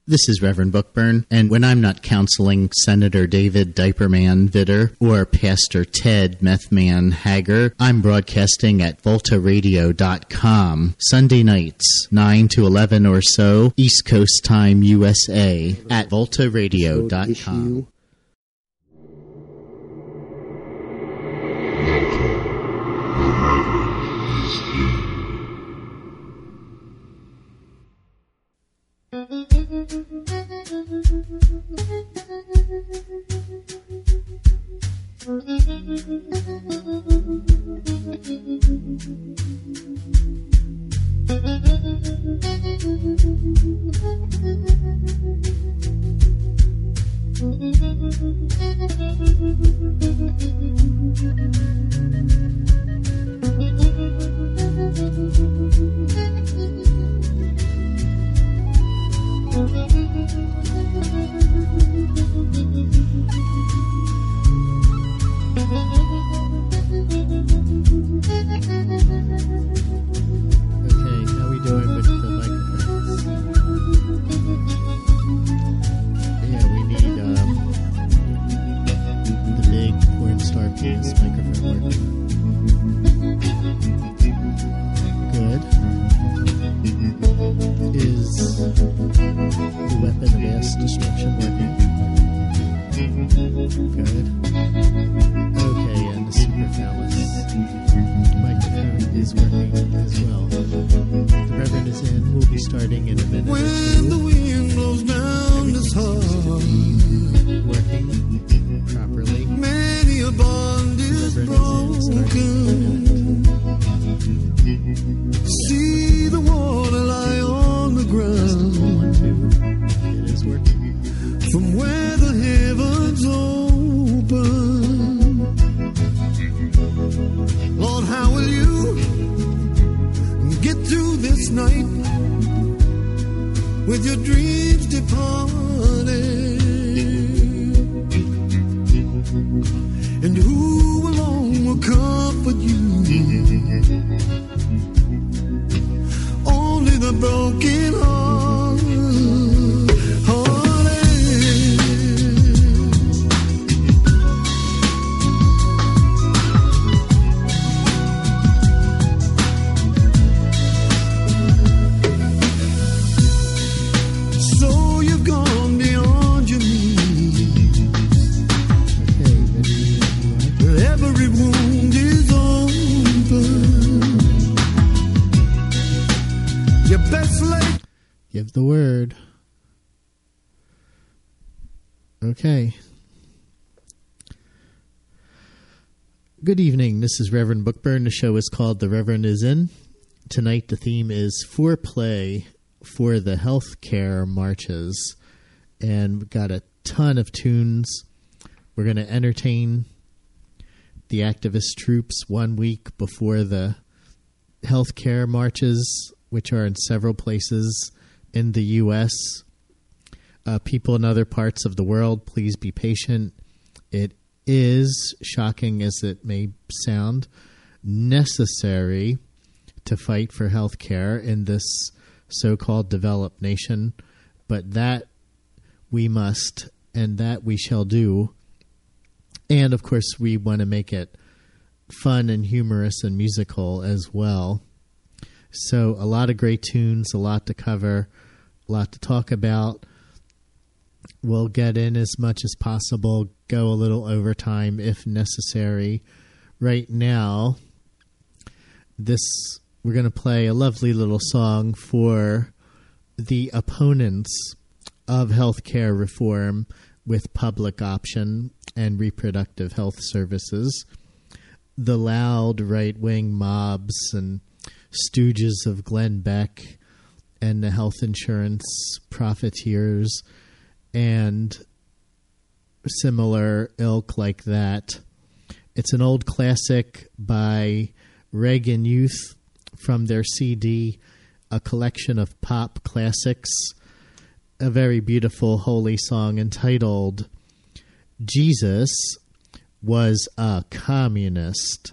This is Reverend Bookburn, and when I'm not counseling Senator David Diaperman Vitter or Pastor Ted Methman Hager, I'm broadcasting at voltaradio.com Sunday nights, 9 to 11 or so, East Coast Time, USA, at voltaradio.com. Give the word. Okay. Good evening. This is Reverend Bookburn. The show is called The Reverend Is In. Tonight the theme is Foreplay for the Healthcare Marches. And we've got a ton of tunes. We're going to entertain the activist troops 1 week before the healthcare marches, which are in several places in the U.S. People in other parts of the world, please be patient. It is, shocking as it may sound, necessary to fight for health care in this so-called developed nation, but that we must and that we shall do. And, of course, we want to make it fun and humorous and musical as well. So a lot of great tunes, a lot to cover, a lot to talk about. We'll get in as much as possible, go a little overtime if necessary. Right now, we're going to play a lovely little song for the opponents of healthcare reform with public option and reproductive health services. The loud right-wing mobs and stooges of Glenn Beck and the health insurance profiteers and similar ilk like that. It's an old classic by Reagan Youth from their CD, A Collection of Pop Classics, a very beautiful holy song entitled Jesus Was a Communist.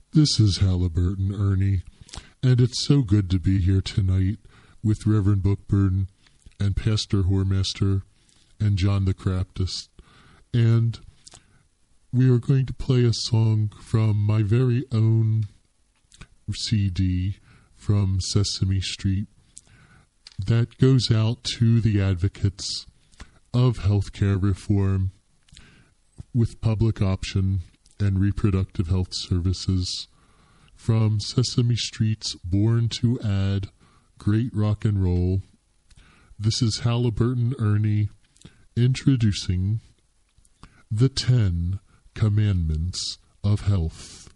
This is Halliburton Ernie, and it's so good to be here tonight with Reverend Bookburn and Pastor Whoremaster and John the Craptist. And we are going to play a song from my very own CD from Sesame Street that goes out to the advocates of healthcare reform with public option and reproductive health services, from Sesame Street's Born to Add Great Rock and Roll. This is Halliburton Ernie introducing the 10 Commandments of Health.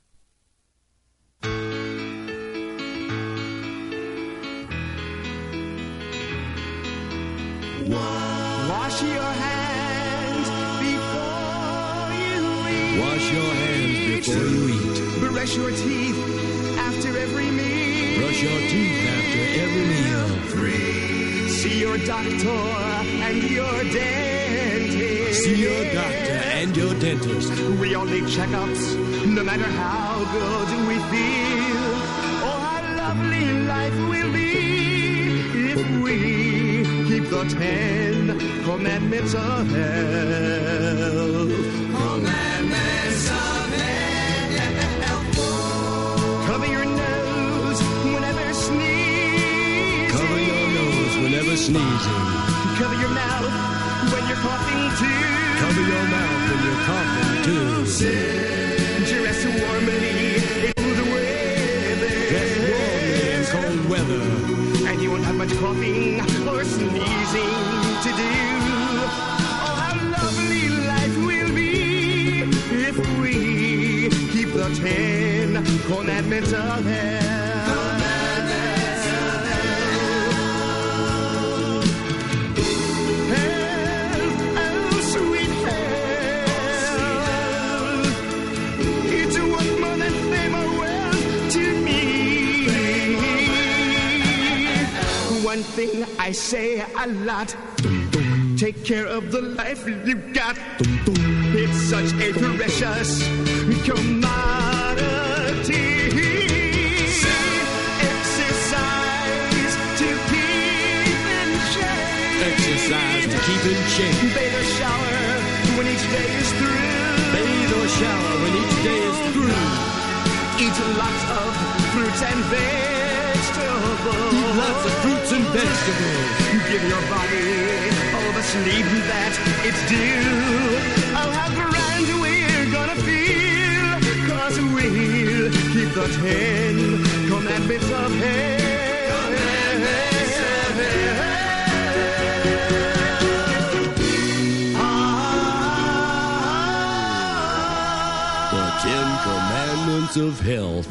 Wash your hands before you eat. Wash your hands before you eat. Brush your teeth after every meal. Brush your teeth after every meal. 3. See your doctor and your dentist. See your doctor and your dentist. We all make checkups, no matter how good we feel. Oh, how lovely life will be if we keep the 10 commandments of health. Commandments of health. Cover your nose whenever sneezing. Cover your nose whenever sneezing. Cover your mouth when you're coughing too. Cover your mouth when you're coughing too. Dress warmly in the weather. Dress warmly in cold weather. And you won't have much coughing or sneezing to do. Oh, how lovely life will be if we keep the 10 commandments of health. Commandments of health. Health, oh sweet health. It's worth more than fame or wealth to me. One thing I say a lot: take care of the life you've got. It's such a precious commodity. Exercise to keep in shape. Exercise to keep in shape. Bathe or shower when each day is through. Bathe or shower when each day is through. Eat lots of fruits and vegetables. Eat lots of fruits and vegetables. Give your body all the sleep that it's due. Oh, how grand we're gonna feel, 'cause we'll keep the 10 commandments of health. Commandments of health. The 10 Commandments of Health.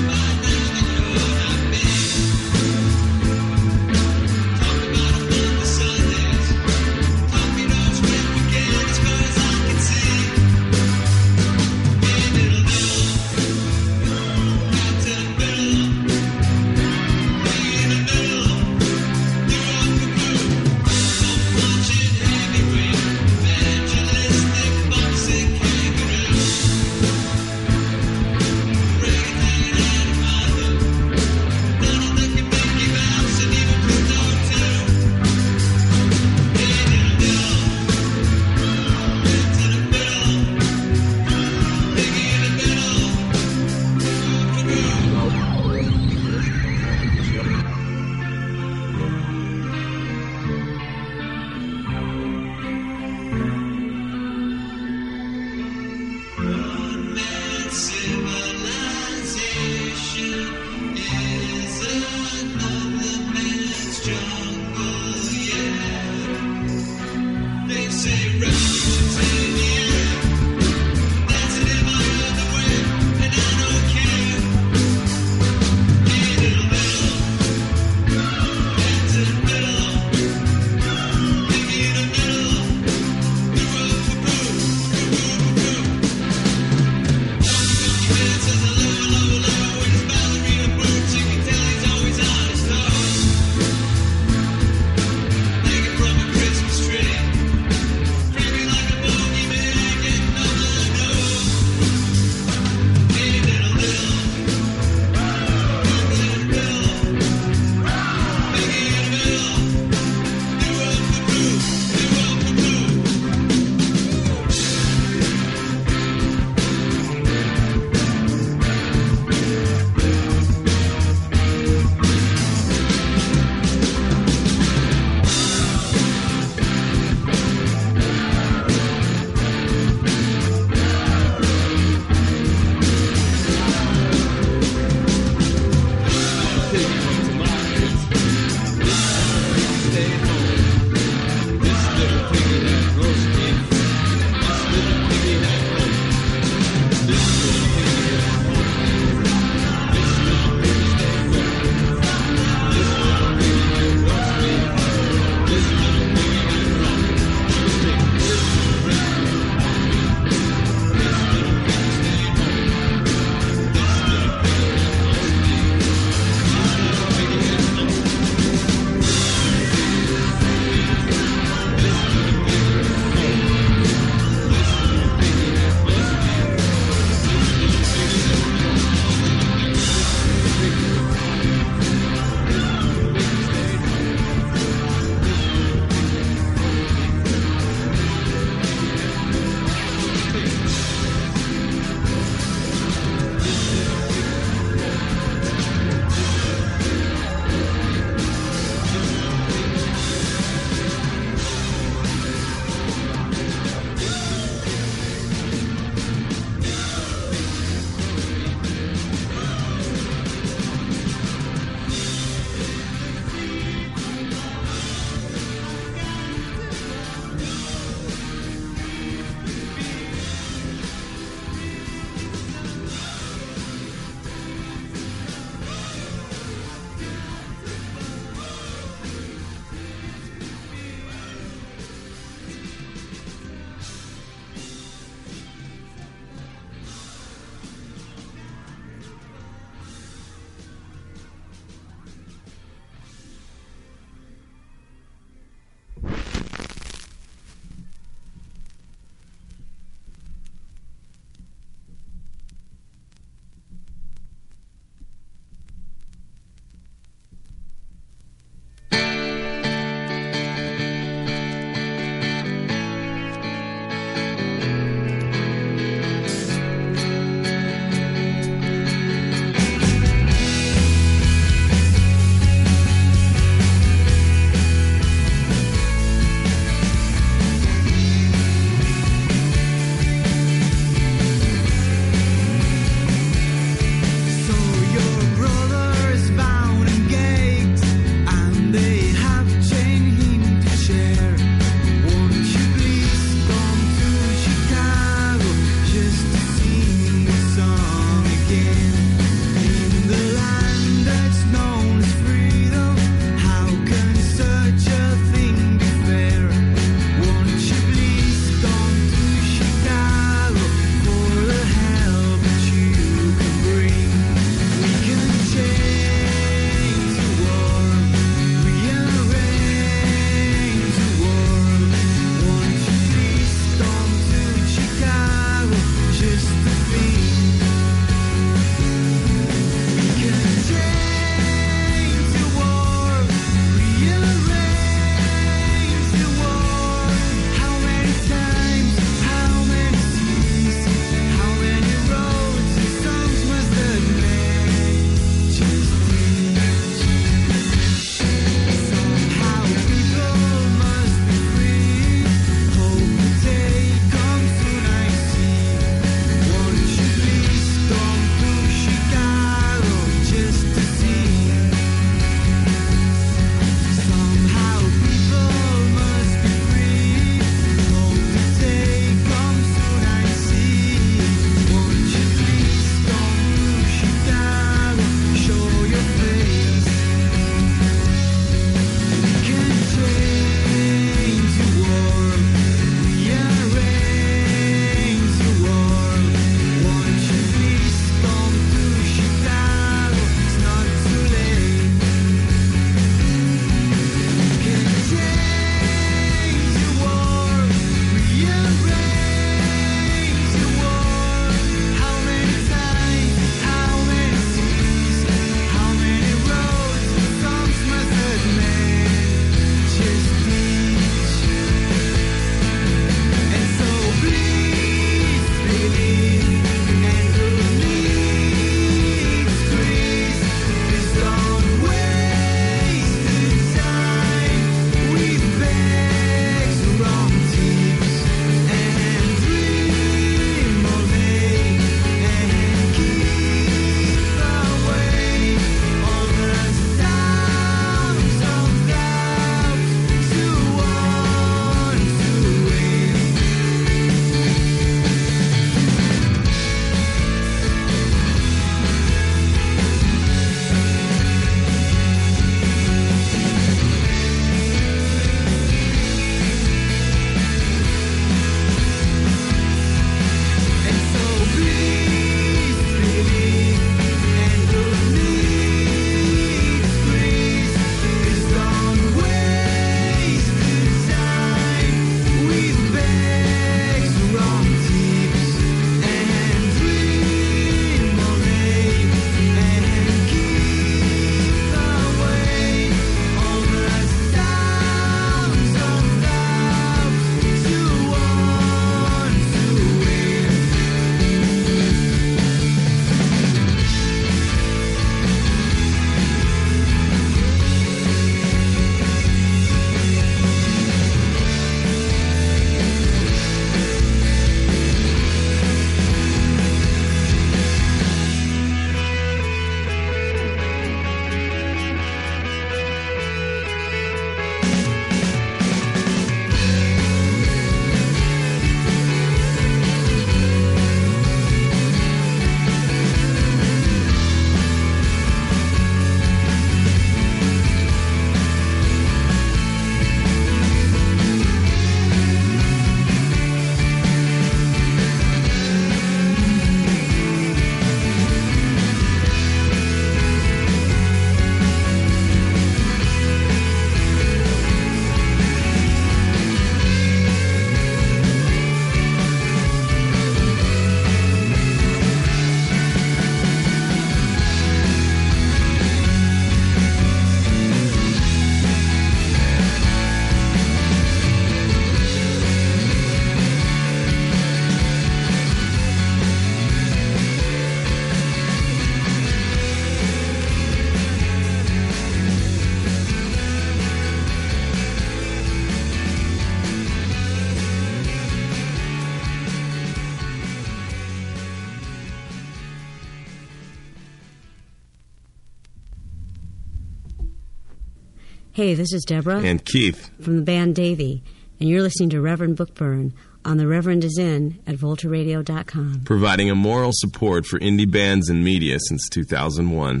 Hey, this is Deborah. And Keith. From the band Davy. And you're listening to Reverend Bookburn on The Reverend Is In at VoltaRadio.com. Providing a moral support for indie bands and media since 2001.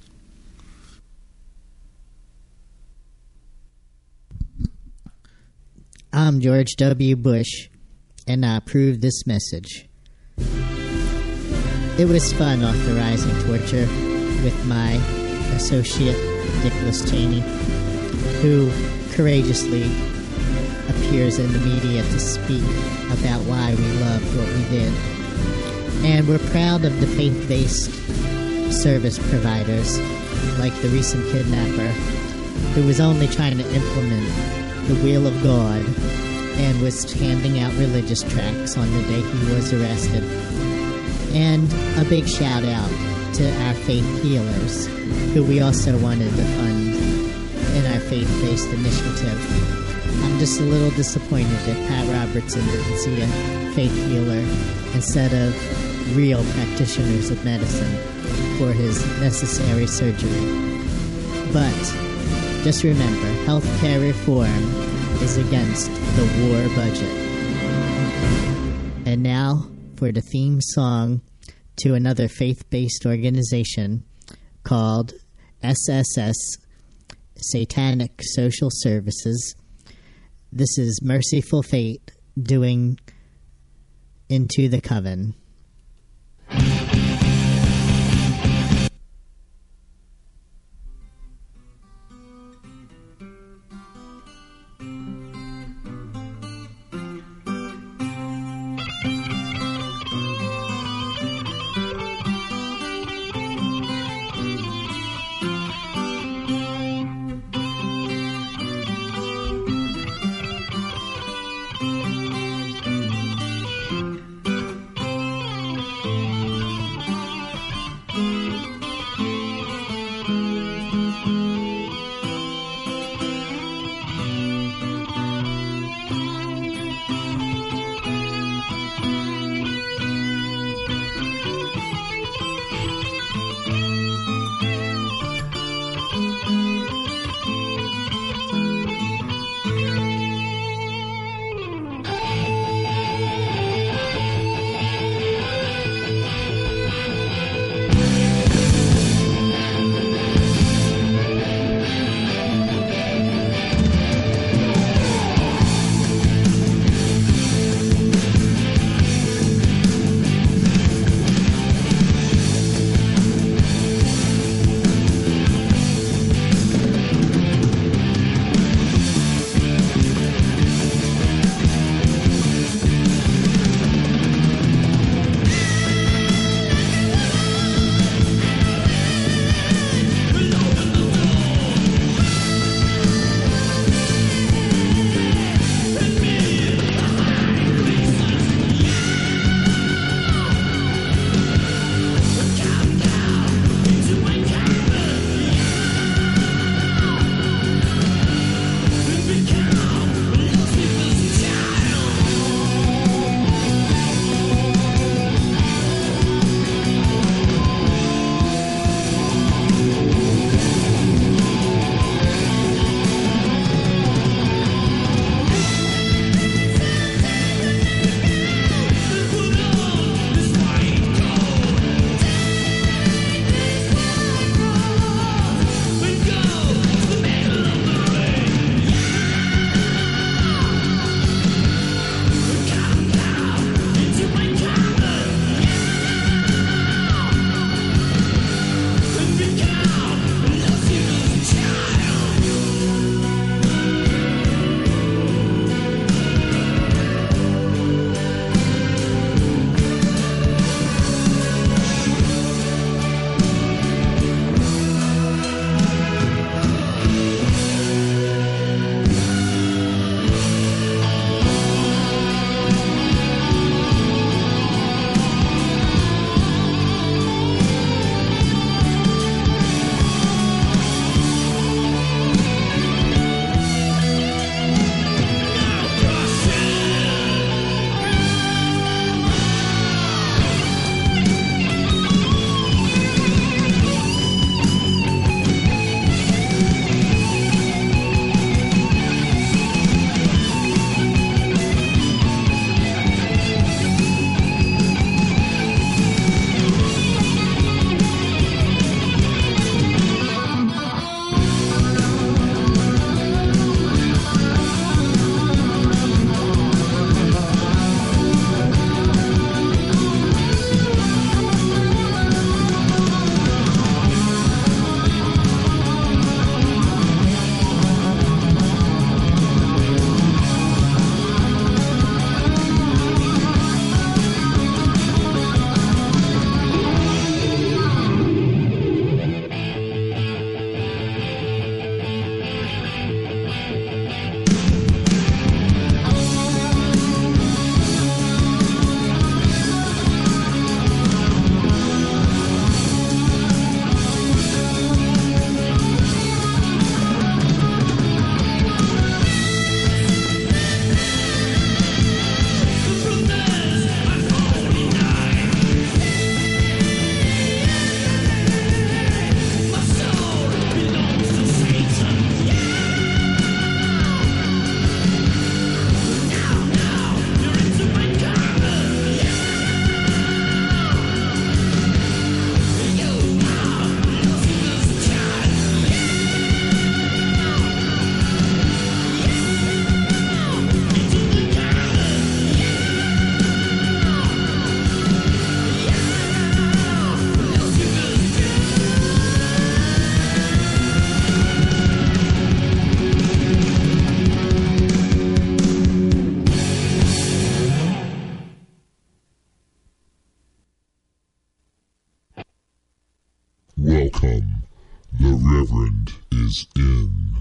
I'm George W. Bush, and I approve this message. It was fun authorizing torture with my associate, Nicholas Cheney, who courageously appears in the media to speak about why we loved what we did. And we're proud of the faith-based service providers, like the recent kidnapper, who was only trying to implement the will of God and was handing out religious tracts on the day he was arrested. And a big shout out to our faith healers, who we also wanted to fund in our faith-based initiative. I'm just a little disappointed that Pat Robertson didn't see a faith healer instead of real practitioners of medicine for his necessary surgery. But just remember, healthcare reform is against the war budget. And now for the theme song to another faith-based organization called SSS, Satanic Social Services. This is Merciful Fate doing Into the Coven. is in.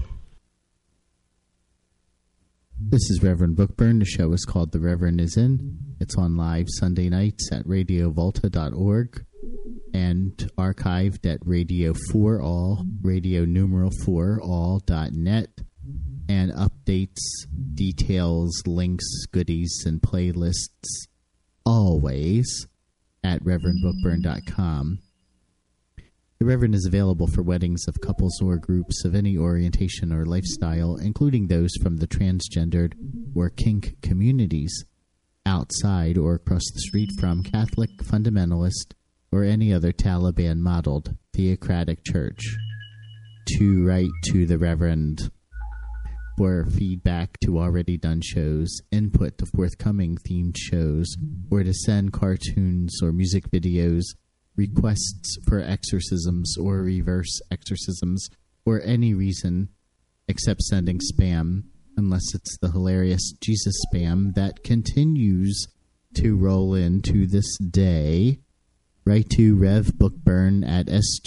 This is Reverend Bookburn. The show is called The Reverend is In. It's on live Sunday nights at radiovolta.org and archived at Radio 4All, radio numeral 4all.net, and updates, details, links, goodies, and playlists always at reverendbookburn.com. The Reverend is available for weddings of couples or groups of any orientation or lifestyle, including those from the transgendered or kink communities, outside or across the street from Catholic, fundamentalist, or any other Taliban-modeled theocratic church. To write to the Reverend for feedback to already done shows, input to forthcoming themed shows, or to send cartoons or music videos, requests for exorcisms or reverse exorcisms, or any reason except sending spam, unless it's the hilarious Jesus spam that continues to roll into this day, write to revbookburn at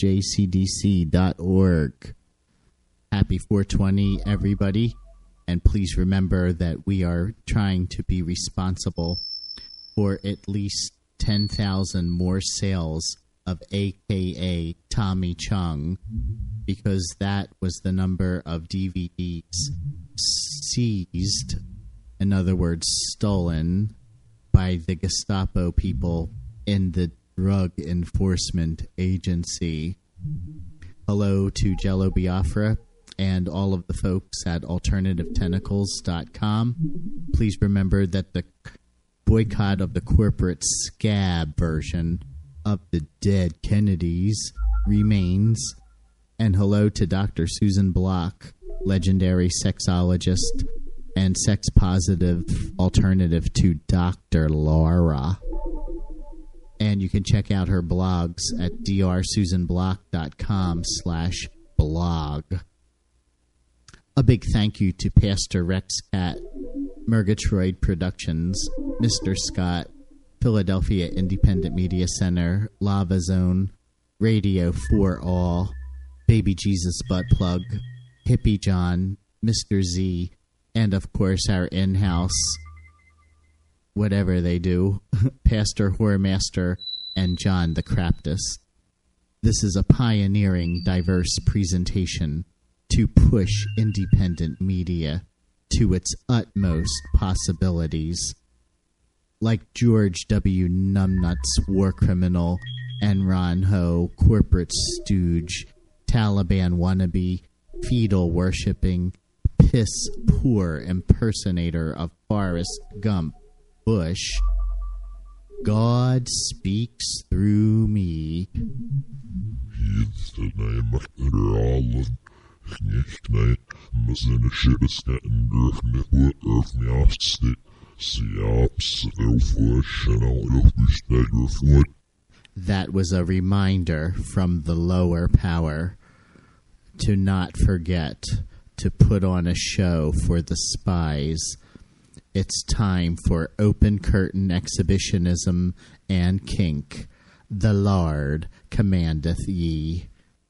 sjcdc.org. Happy 420, everybody, and please remember that we are trying to be responsible for at least 10,000 more sales of AKA Tommy Chung, because that was the number of DVDs seized, in other words, stolen, by the Gestapo people in the Drug Enforcement Agency. Hello to Jello Biafra and all of the folks at AlternativeTentacles.com. Please remember that the boycott of the corporate scab version of the dead Kennedys remains. And hello to Dr. Susan Block, legendary sexologist and sex-positive alternative to Dr. Laura. And you can check out her blogs at drsusanblock.com/blog. A big thank you to Pastor Rex Cat, Murgatroyd Productions, Mr. Scott, Philadelphia Independent Media Center, Lava Zone, Radio 4All, Baby Jesus Butt Plug, Hippie John, Mr. Z, and of course our in-house, whatever they do, Pastor Whoremaster and John the Craptus. This is a pioneering, diverse presentation to push independent media to its utmost possibilities. Like George W. Numbnuts, war criminal, Enron Ho, corporate stooge, Taliban wannabe, fetal-worshipping, piss-poor impersonator of Forrest Gump Bush, God speaks through me. That was a reminder from the lower power to not forget to put on a show for the spies. It's time for open curtain exhibitionism and kink. The Lord commandeth ye.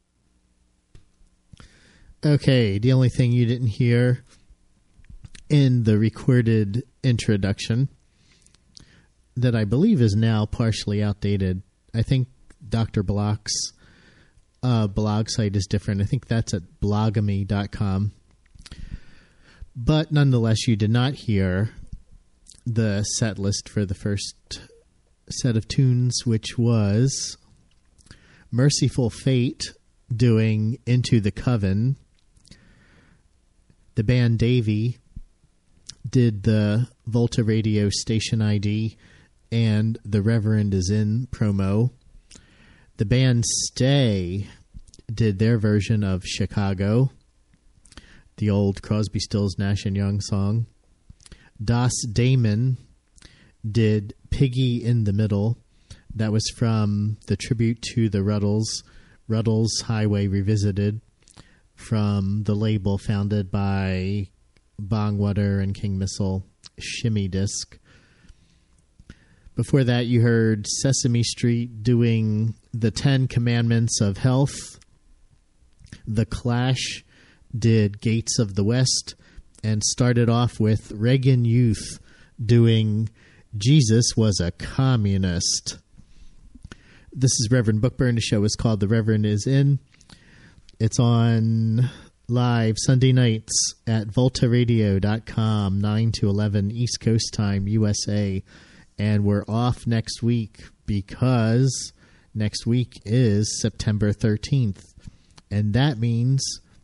Okay, the only thing you didn't hear in the recorded introduction that I believe is now partially outdated. I think Dr. Block's blog site is different. I think that's at blogamy.com. But nonetheless, you did not hear the set list for the first set of tunes, which was Merciful Fate doing Into the Coven. The band Davy did the Volta Radio station ID and The Reverend is In promo. The band Stay did their version of Chicago, the old Crosby, Stills, Nash & Young song. Das Damon did Piggy in the Middle. That was from the tribute to the Ruddles Highway Revisited, from the label founded by Bongwater and King Missile, Shimmy Disc. Before that, you heard Sesame Street doing the 10 Commandments of Health. The Clash did Gates of the West and started off with Reagan Youth doing Jesus Was a Communist. This is Reverend Bookburn. The show is called The Reverend Is In. It's on live Sunday nights at voltaradio.com, 9 to 11 East Coast time, USA. And we're off next week because next week is September 13th. And that means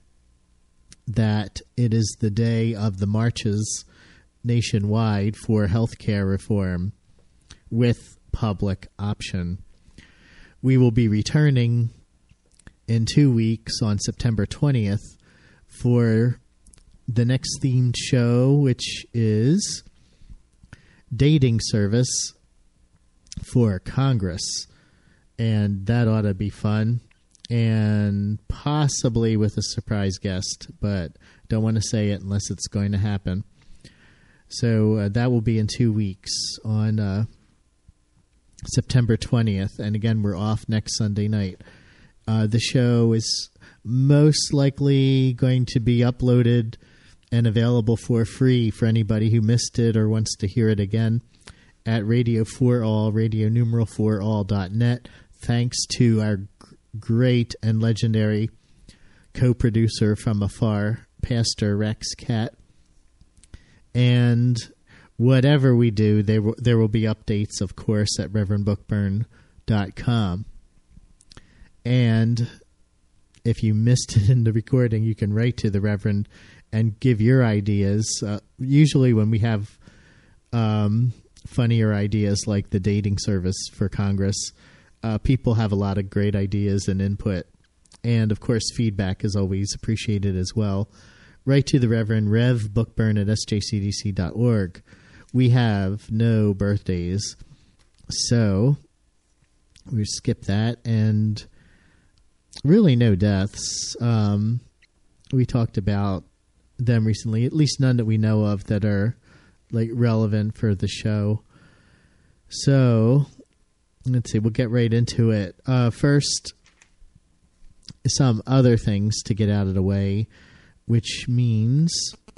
that it is the day of the marches nationwide for healthcare reform with public option. We will be returning in 2 weeks on September 20th for the next themed show, which is Dating Service for Congress. And that ought to be fun. And possibly with a surprise guest, but don't want to say it unless it's going to happen. So that will be in 2 weeks on September 20th. And again, we're off next Sunday night. The show is most likely going to be uploaded and available for free for anybody who missed it or wants to hear it again at Radio 4All, radio4all.net. Thanks to our great and legendary co-producer from afar, Pastor Rex Cat. And whatever we do, there will be updates, of course, at reverendbookburn.com. And if you missed it in the recording, you can write to the Reverend and give your ideas. Usually when we have funnier ideas like the dating service for Congress, people have a lot of great ideas and input. And, of course, feedback is always appreciated as well. Write to the Reverend revbookburn@sjcdc.org. We have no birthdays, so we skip that. And really no deaths. We talked about them recently, at least none that we know of that are like relevant for the show. So let's see, we'll get right into it. First, some other things to get out of the way, which means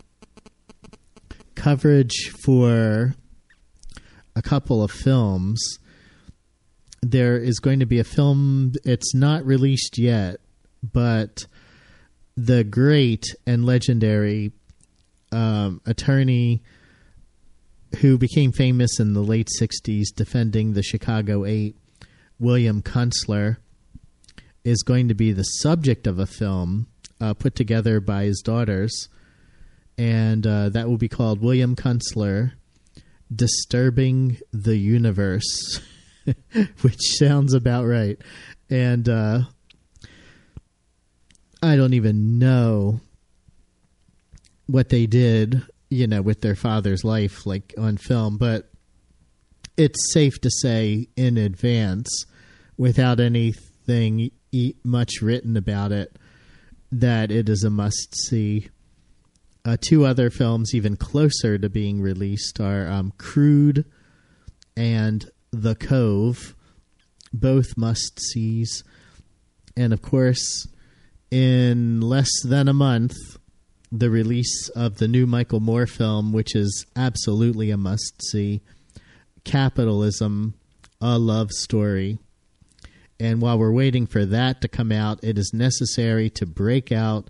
coverage for a couple of films. There is going to be a film, it's not released yet, but the great and legendary attorney who became famous in the late 60s defending the Chicago 8, William Kunstler, is going to be the subject of a film put together by his daughters, and that will be called William Kunstler, Disturbing the Universe, which sounds about right. And I don't even know what they did, with their father's life, like on film, but it's safe to say in advance, without anything much written about it, that it is a must-see. Two other films even closer to being released are Crude and The Cove, both must-sees. And, of course, in less than a month, the release of the new Michael Moore film, which is absolutely a must-see, Capitalism, A Love Story. And while we're waiting for that to come out, it is necessary to break out,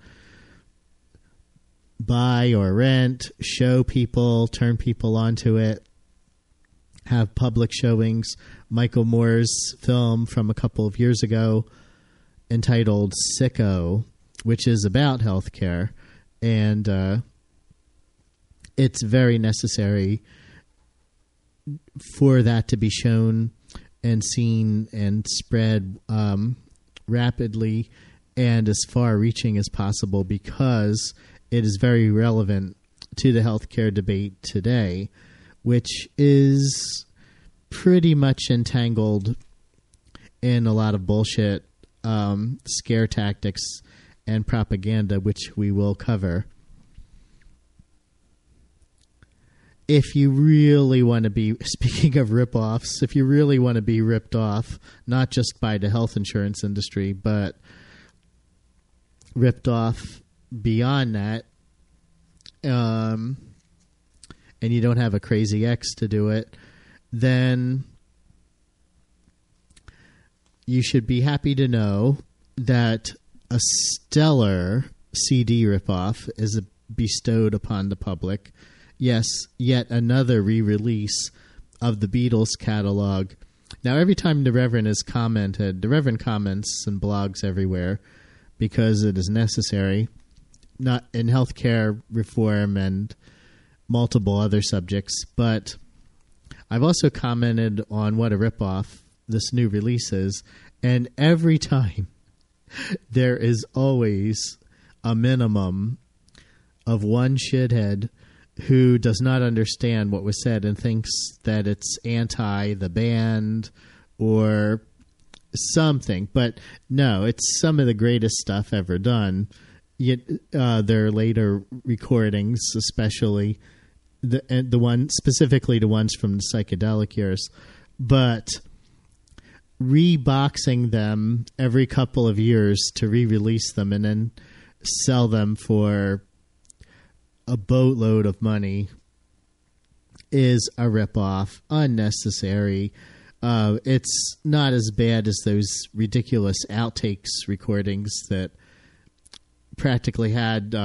buy or rent, show people, turn people onto it, have public showings. Michael Moore's film from a couple of years ago entitled Sicko, which is about healthcare, and it's very necessary for that to be shown and seen and spread rapidly and as far-reaching as possible, because it is very relevant to the healthcare debate today, which is pretty much entangled in a lot of bullshit, scare tactics, and propaganda, which we will cover. If you really want to be, speaking of rip-offs, if you really want to be ripped off, not just by the health insurance industry, but ripped off beyond that, and you don't have a crazy ex to do it, then you should be happy to know that a stellar CD ripoff is bestowed upon the public. Yes, yet another re-release of the Beatles catalog. Now, every time the Reverend has commented, the Reverend comments and blogs everywhere because it is necessary, not in healthcare reform and multiple other subjects, but I've also commented on what a ripoff this new release is, and every time there is always a minimum of one shithead who does not understand what was said and thinks that it's anti the band or something. But no, it's some of the greatest stuff ever done. Yet their later recordings, especially the one specifically the ones from the psychedelic years, but reboxing them every couple of years to re-release them and then sell them for a boatload of money is a ripoff, unnecessary. It's not as bad as those ridiculous outtakes recordings that practically had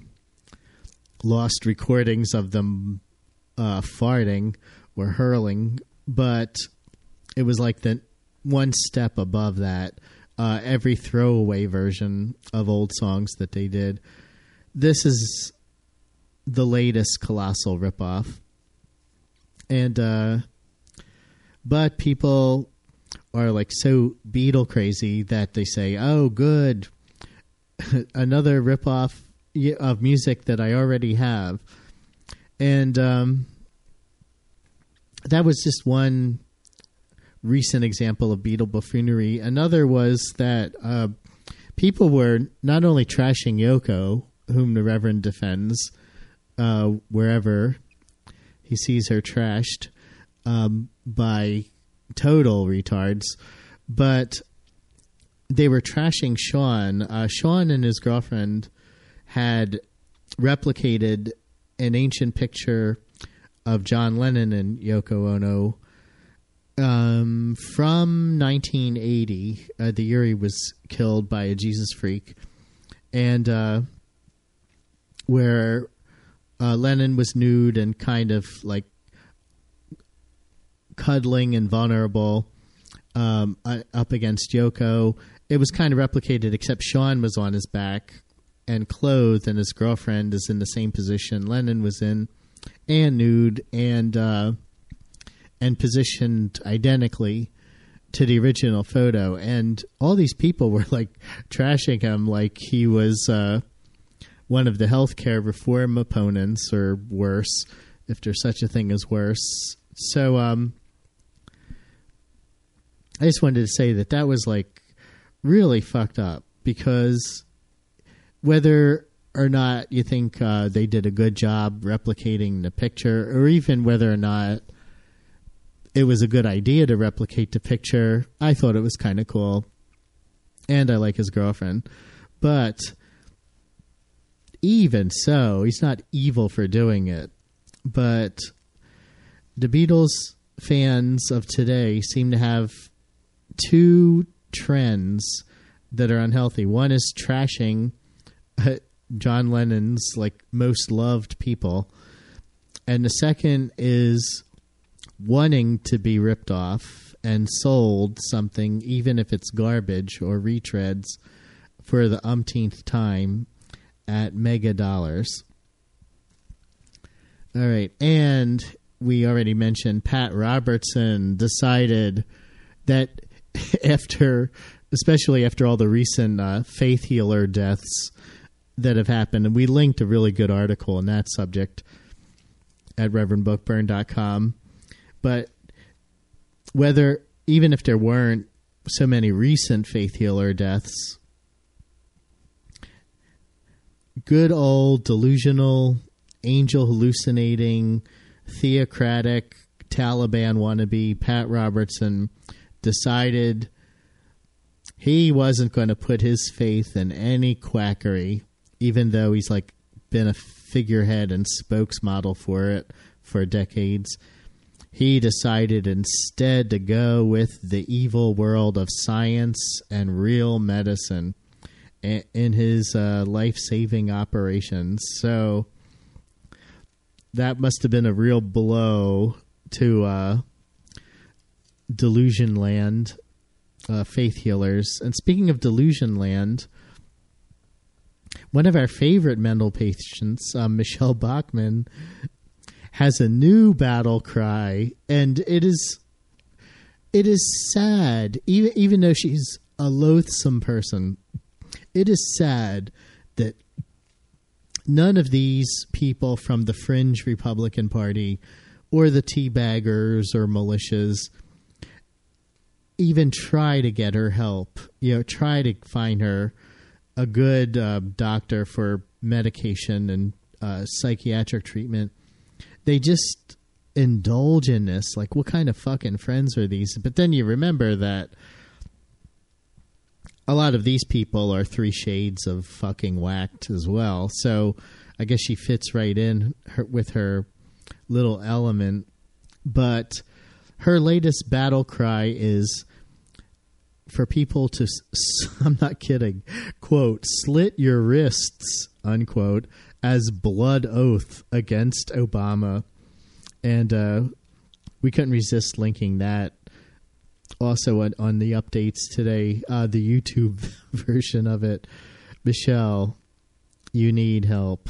lost recordings of them farting or hurling, but it was like the one step above that. Every throwaway version of old songs that they did. This is the latest colossal ripoff. And but people are like so Beatle crazy that they say, "Oh, good, another ripoff of music that I already have." And that was just one recent example of Beatle buffoonery. Another was that people were not only trashing Yoko, whom the Reverend defends wherever he sees her trashed by total retards, but they were trashing Sean. Sean and his girlfriend had replicated an ancient picture of John Lennon and Yoko Ono from 1980, the year he was killed by a Jesus freak, and where Lennon was nude and kind of like cuddling and vulnerable up against Yoko. It was kind of replicated, except Sean was on his back and clothed, and his girlfriend is in the same position Lennon was in, and nude, and positioned identically to the original photo. And all these people were like trashing him like he was one of the healthcare reform opponents, or worse, if there's such a thing as worse. So I just wanted to say that was like really fucked up, because whether or not you think they did a good job replicating the picture, or even whether or not it was a good idea to replicate the picture, I thought it was kind of cool. And I like his girlfriend. But even so, he's not evil for doing it. But the Beatles fans of today seem to have two trends that are unhealthy. One is trashing John Lennon's like most loved people, and the second is wanting to be ripped off and sold something, even if it's garbage or retreads, for the umpteenth time at mega dollars. All right, and we already mentioned Pat Robertson decided that especially after all the recent faith healer deaths that have happened, and we linked a really good article on that subject at reverendbookburn.com. But even if there weren't so many recent faith healer deaths, good old delusional, angel hallucinating, theocratic, Taliban wannabe Pat Robertson decided he wasn't going to put his faith in any quackery even though he's like been a figurehead and spokesmodel for it for decades. He decided instead to go with the evil world of science and real medicine in his life-saving operations. So that must have been a real blow to Delusion Land faith healers. And speaking of Delusion Land, one of our favorite mental patients, Michelle Bachman, has a new battle cry, and it is sad, even though she's a loathsome person. It is sad that none of these people from the fringe Republican Party or the teabaggers or militias even try to get her help, try to find her a good doctor for medication and psychiatric treatment. They just indulge in this. Like, what kind of fucking friends are these? But then you remember that a lot of these people are 3 shades of fucking whacked as well. So I guess she fits right in with her little element. But her latest battle cry is for people to, I'm not kidding, quote, slit your wrists, unquote, as blood oath against Obama. And we couldn't resist linking that also on the updates today, the YouTube version of it. Michelle, you need help.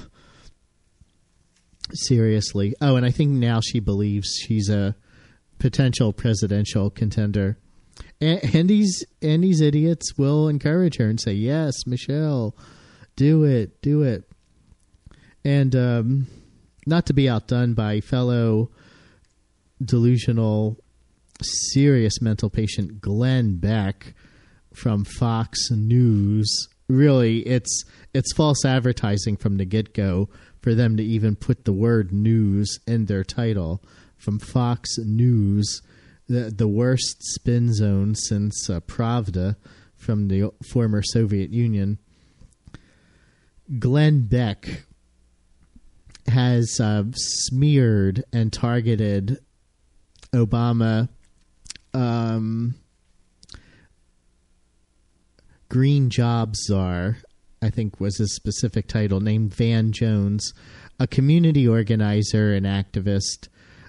Seriously. Oh, and I think now she believes she's a potential presidential contender. And these idiots will encourage her and say, yes, Michelle, do it. And not to be outdone by fellow delusional, serious mental patient Glenn Beck from Fox News. Really, it's false advertising from the get-go for them to even put the word news in their title. From Fox News, the worst spin zone since Pravda from the former Soviet Union. Glenn Beck has smeared and targeted Obama Green Job Czar, I think was his specific title, named Van Jones, a community organizer and activist.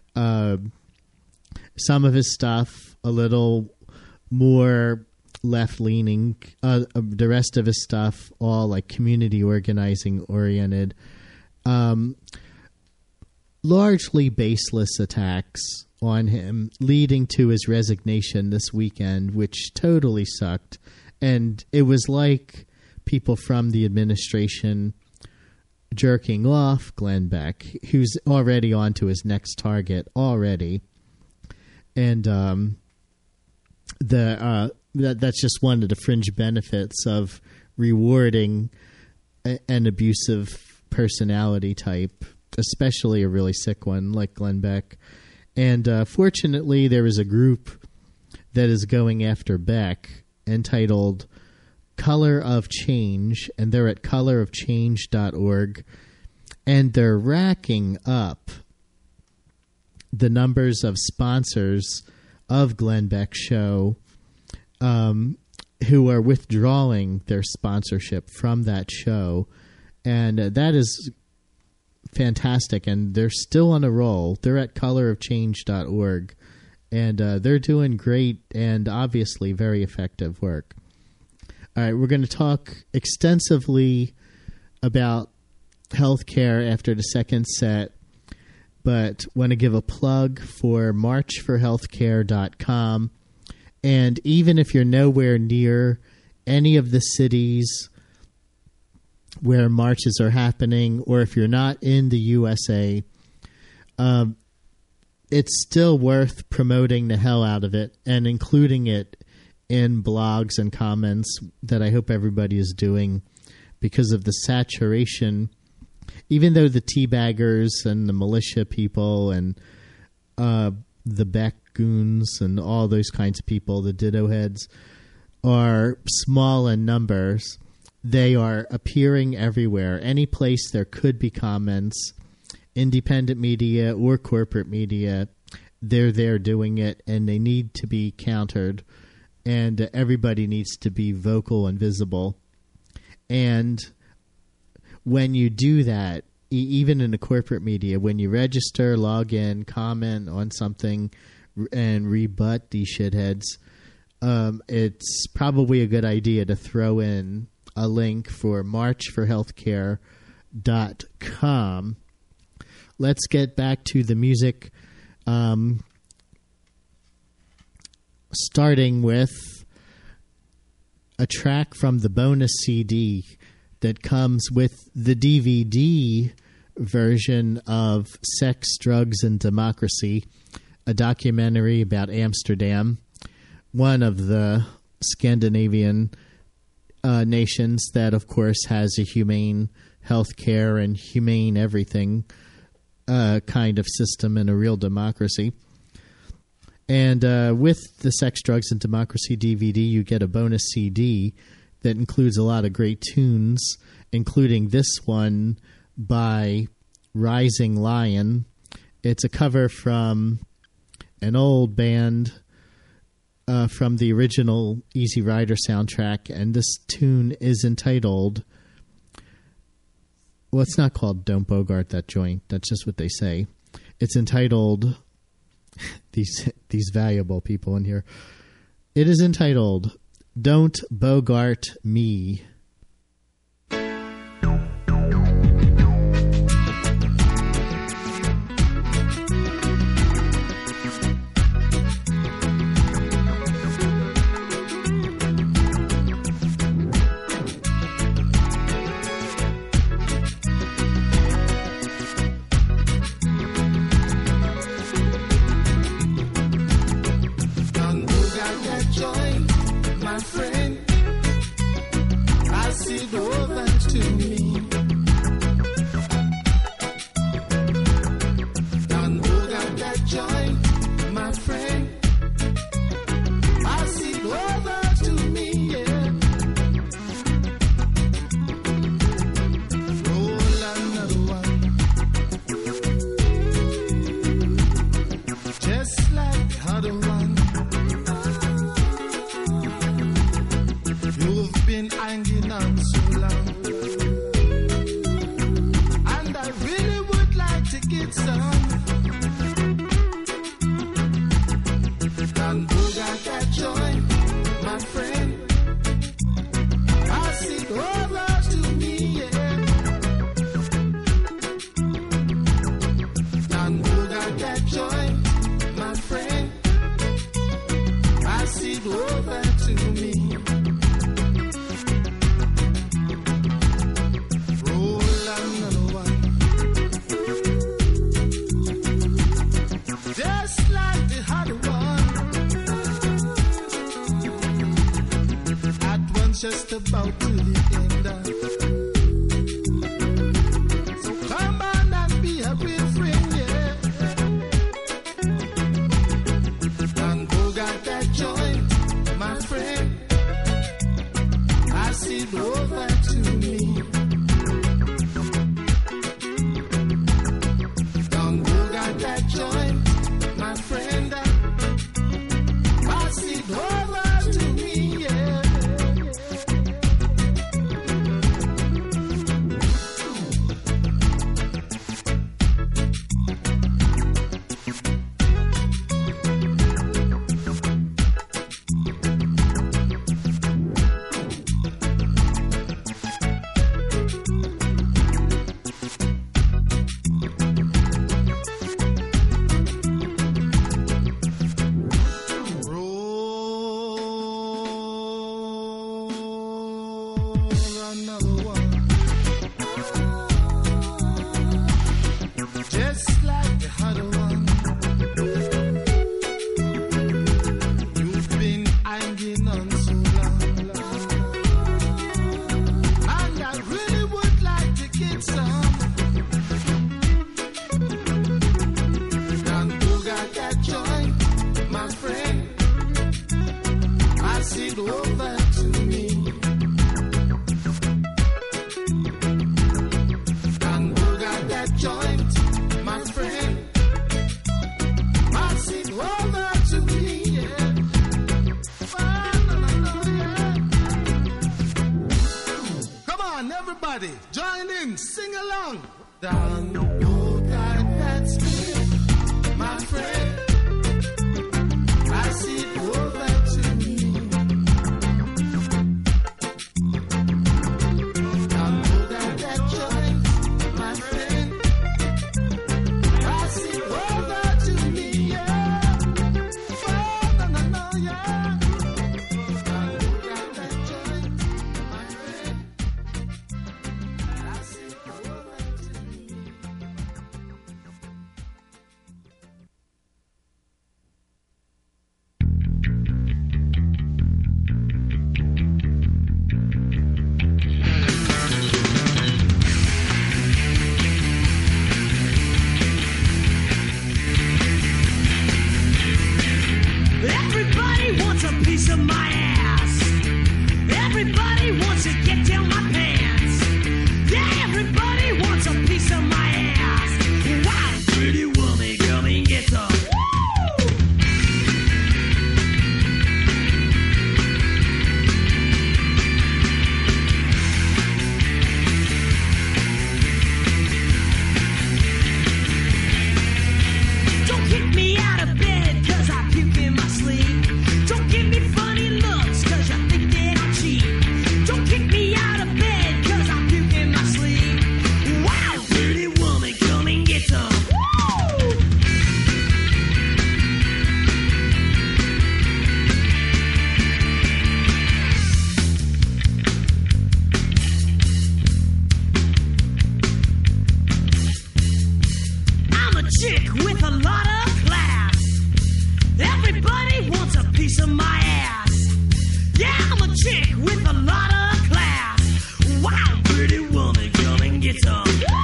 Some of his stuff a little more left-leaning. The rest of his stuff all like community organizing oriented. Largely baseless attacks on him, leading to his resignation this weekend, which totally sucked. And it was like people from the administration jerking off Glenn Beck, who's already on to his next target already. And that's just one of the fringe benefits of rewarding an abusive personality type, especially a really sick one like Glenn Beck. And fortunately, there is a group that is going after Beck entitled Color of Change, and they're at colorofchange.org, and they're racking up the numbers of sponsors of Glenn Beck's show who are withdrawing their sponsorship from that show. And that is fantastic, and they're still on a roll. They're at colorofchange.org, and they're doing great and obviously very effective work. All right, we're going to talk extensively about healthcare after the second set, but want to give a plug for marchforhealthcare.com. And even if you're nowhere near any of the cities where marches are happening, or if you're not in the USA, it's still worth promoting the hell out of it and including it in blogs and comments that I hope everybody is doing, because of the saturation. Even though the teabaggers and the militia people and the Beck goons and all those kinds of people, the ditto heads, are small in numbers, They are appearing everywhere. Any place there could be comments, independent media or corporate media, they're there doing it, and they need to be countered. And everybody needs to be vocal and visible. And when you do that, even in the corporate media, when you register, log in, comment on something, and rebut these shitheads, it's probably a good idea to throw in a link for marchforhealthcare.com. Let's get back to the music, starting with a track from the bonus CD that comes with the DVD version of Sex, Drugs, and Democracy, a documentary about Amsterdam, one of the Scandinavian nations that, of course, has a humane healthcare and humane everything kind of system and a real democracy. And with the Sex, Drugs, and Democracy DVD, you get a bonus CD that includes a lot of great tunes, including this one by Rising Lion. It's a cover from an old band from the original Easy Rider soundtrack, and this tune is entitled... Well, it's not called Don't Bogart That Joint. That's just what they say. It's entitled... These valuable people in here. It is entitled Don't Bogart Me. Just about to the end. So come on and be a real friend, yeah. And go got that joint, my friend. I see it over to me. And go got that joint, my friend. I see it over to me, yeah. joint, my friend. Pass it over to me, yeah. Come on, everybody, join in, sing along. Down the road, God, that's me, my friend. Pass it over to me. Down the road, God, that joint, my friend. Pass it over to me, yeah. No, yeah. Down the road, God, that joint, my friend. Pass it over to me. Everybody wants a piece of my ass. Everybody wants to get down my pants. Yeah, everybody wants a piece of my ass. Wow, pretty woman, come and get some. Don't kick me out of bed 'cause I puke in my sleep. Don't give me funny looks 'cause you think that I'm cheap. Don't kick me out of bed 'cause I puke in my sleep. Wow, pretty woman, come and get some. Woo! I'm a chick with a lot of class. Everybody wants a piece of my ass. Yeah, I'm a chick with a lot of class. Wow, pretty woman, come and get some. Woo!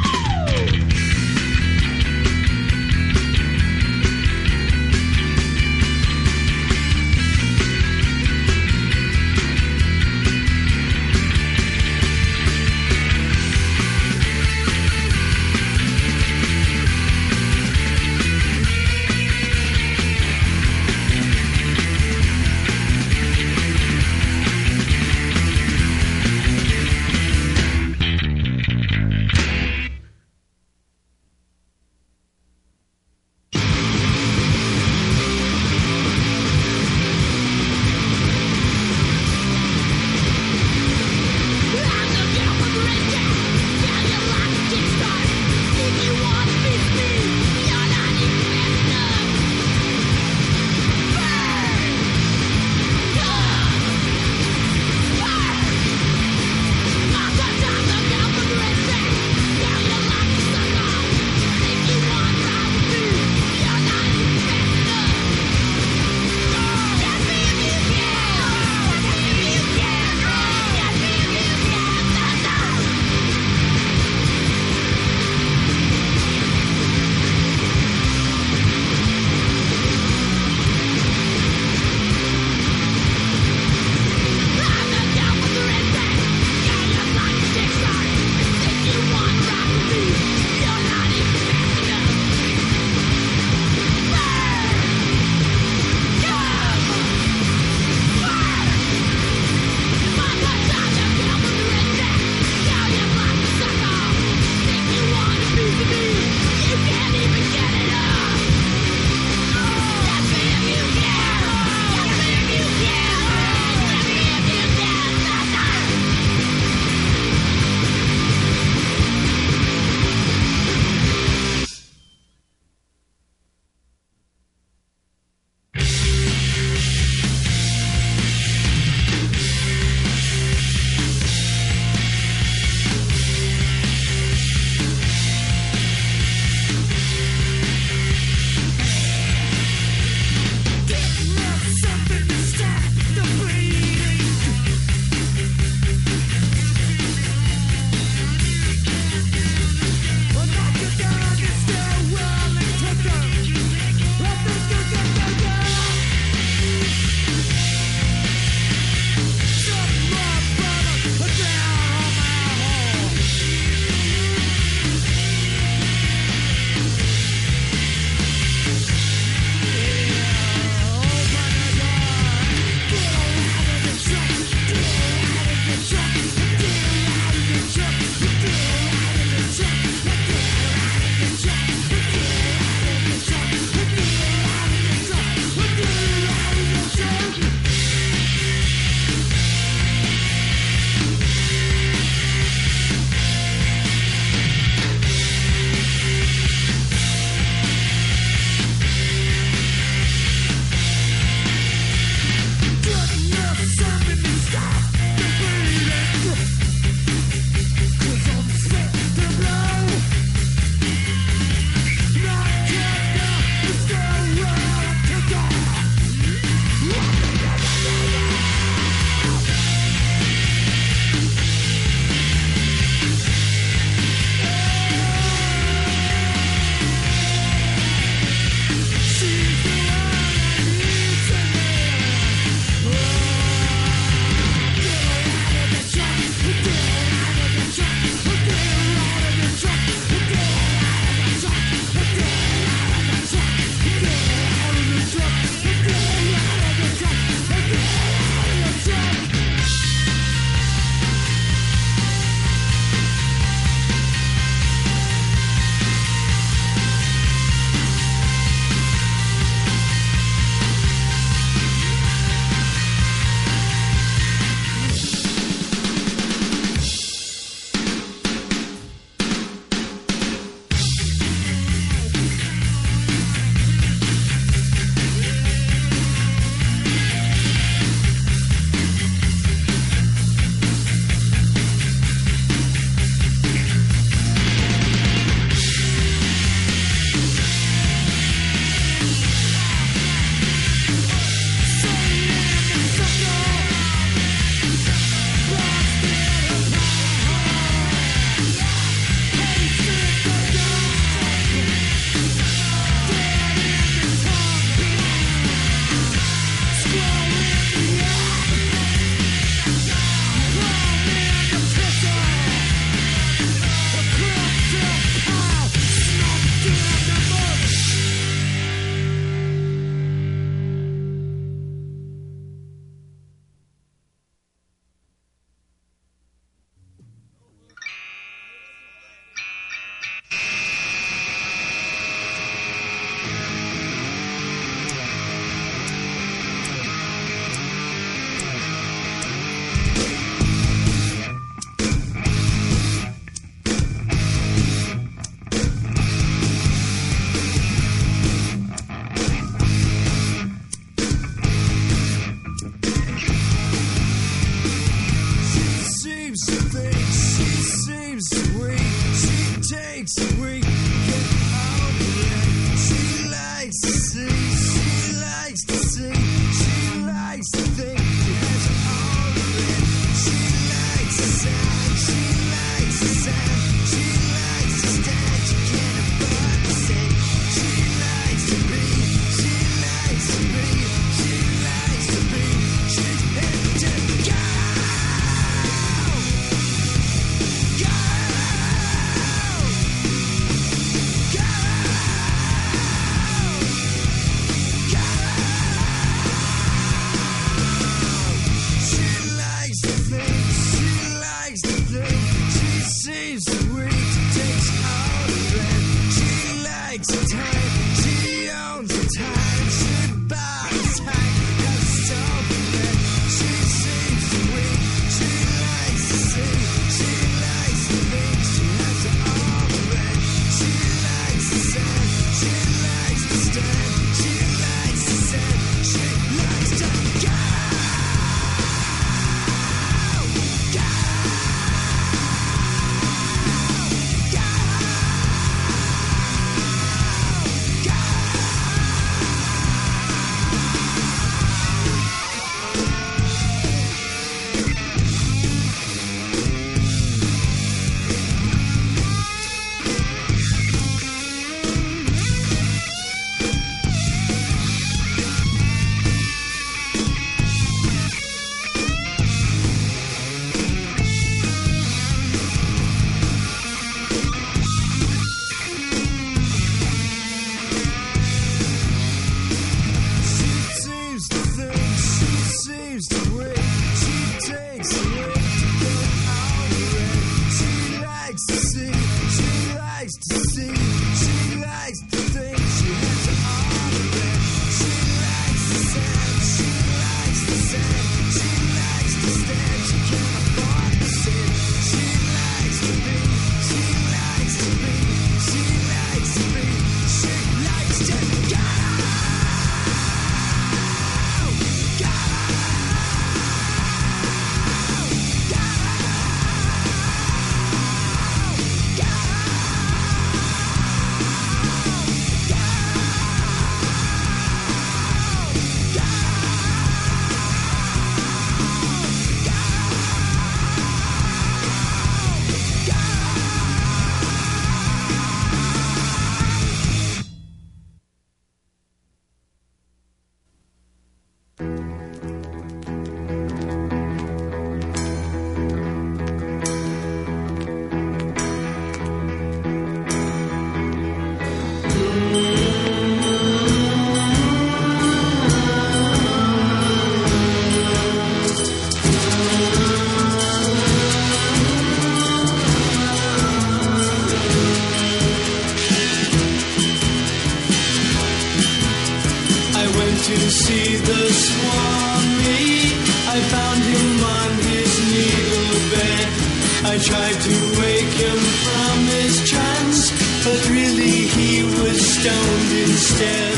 to see the Swami. I found him on his needle bed. I tried to wake him from his trance, but really he was stoned instead.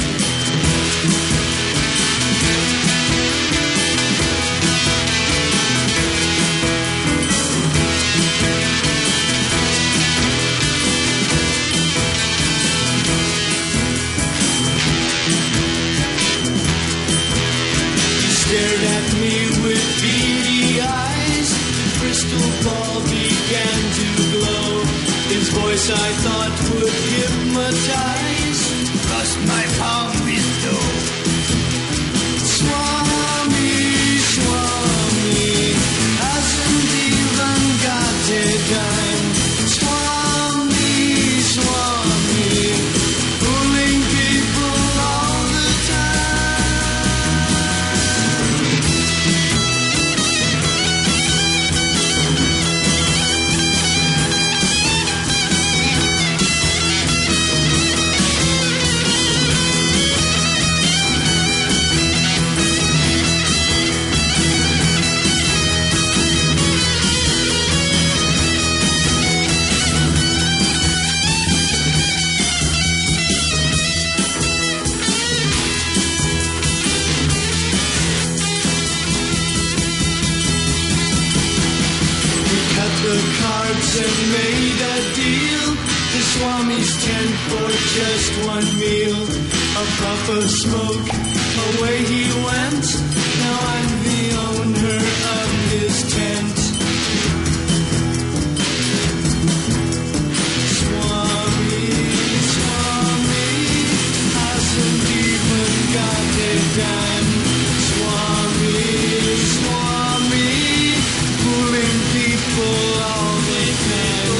Stared at me with beady eyes. Crystal ball began to glow. His voice I thought would hypnotize. Lost my palm with dough. Swami, Swami, hasn't even got a dime. Swami, Swami, fooling people all the and made a deal. The Swami's tent for just one meal. A puff of smoke, away he went. Now I'm the owner of his tent. Swami, Swami, hasn't even got a dime. Swami, Swami, fooling people all the time.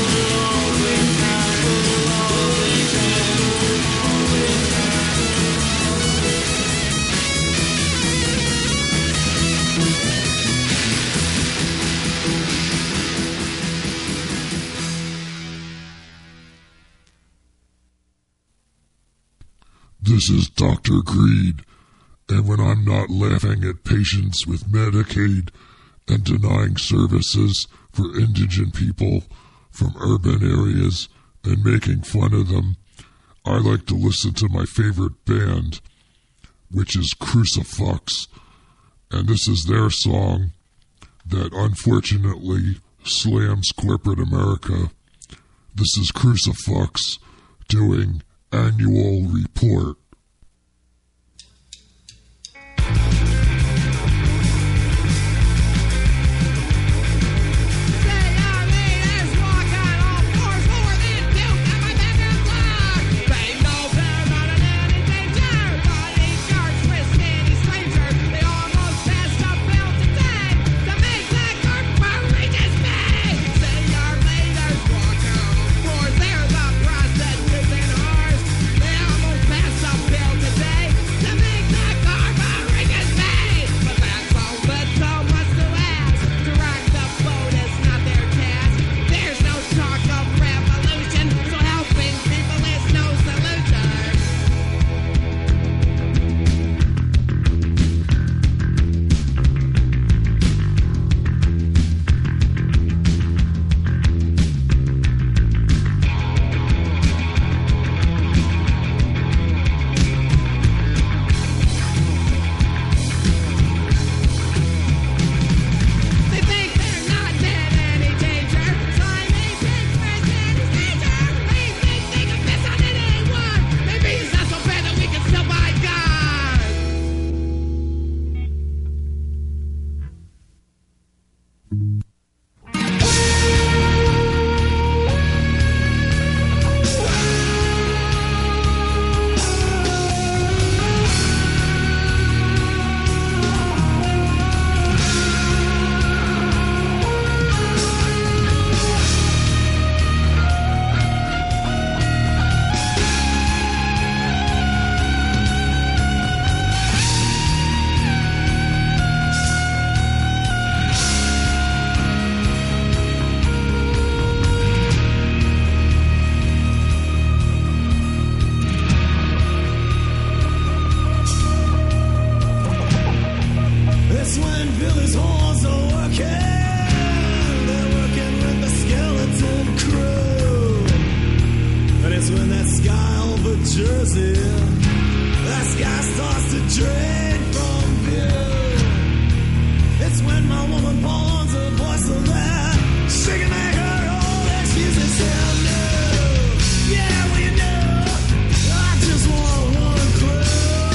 This is Dr. Greed, and when I'm not laughing at patients with Medicaid and denying services for indigent people from urban areas and making fun of them, I like to listen to my favorite band, which is Crucifix, and this is their song that unfortunately slams corporate America. This is Crucifix doing Annual Report. Pass up It's when that sky over Jersey, that sky starts to drain from view. It's when my woman pawns a voice of that. She can make her own excuses tell no. Yeah, well, you know, I just want one clue.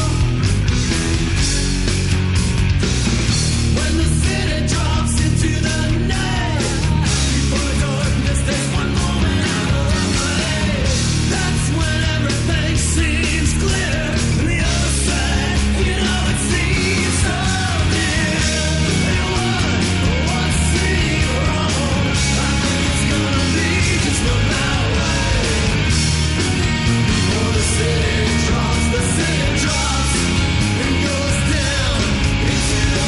When the city drops into the night, before the darkness, there's one moment out of the light. That's when everything seems clear. And the other side, you know, it seems so near. And what's seems wrong? I think it's gonna be just about right. Before the city drops, and goes down into the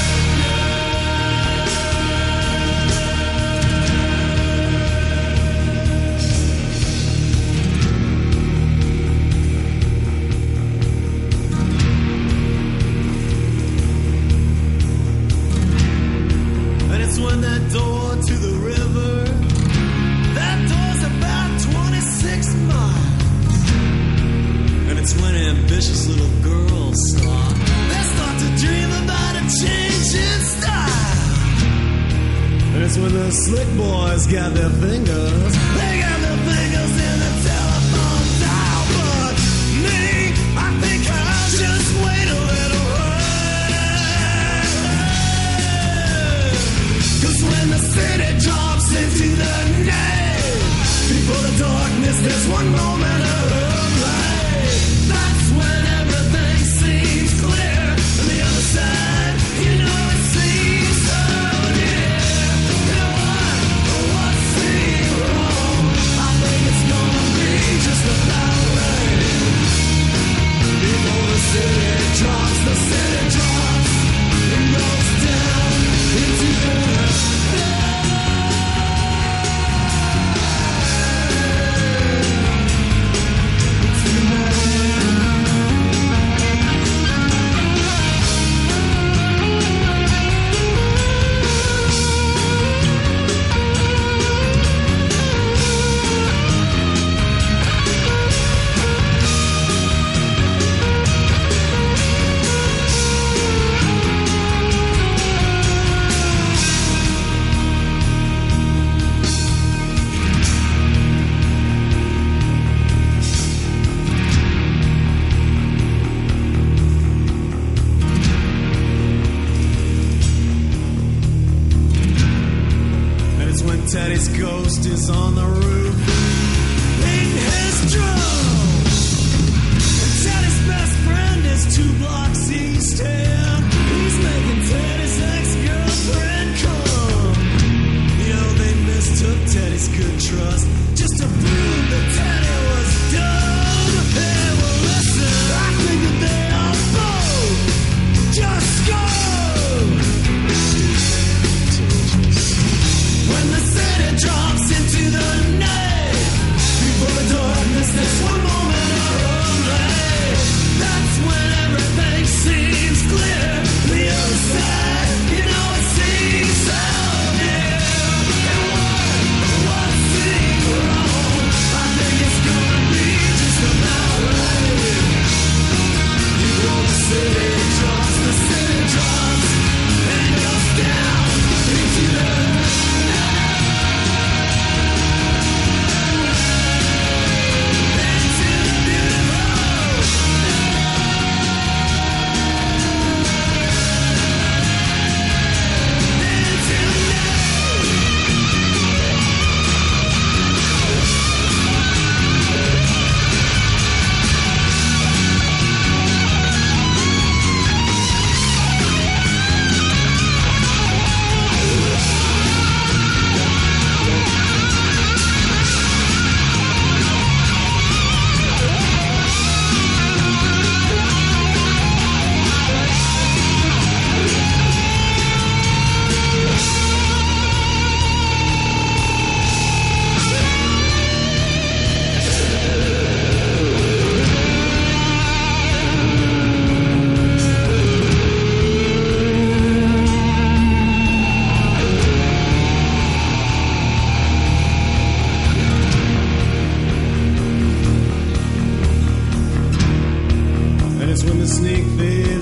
And it's when that door to the river, that door's about 26 miles. And it's when ambitious little girls they start to dream about a change in style. And it's when the slick boys got their fingers, they got their fingers in the telephone dial. But me, I think I'll just wait a little while. 'Cause when the city drops into the night, before the darkness, there's one moment of light. That's when everything seems clear. On the other side, you know it seems so near. You know what seems wrong? I think it's gonna be just about right. Before the city drops, and goes down into the Teddy's ghost is on the roof, beating his drum. And Teddy's best friend is 2 blocks east him. He's making Teddy's ex-girlfriend come. You know, they mistook Teddy's good trust just to prove that Teddy was dumb. Hey, well, listen, I think that they are both just scum. When the city drops into the night,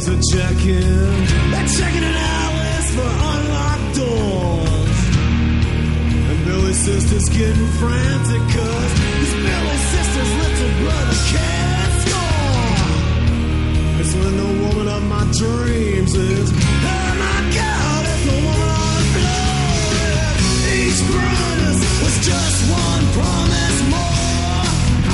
boys are checking. They're checking an hours for unlocked doors. And Billy's sister's getting frantic cause Billy's sister's little brother can't score. It's when the woman of my dreams is, oh my God, it's the woman on the floor. Each promise was just one promise more.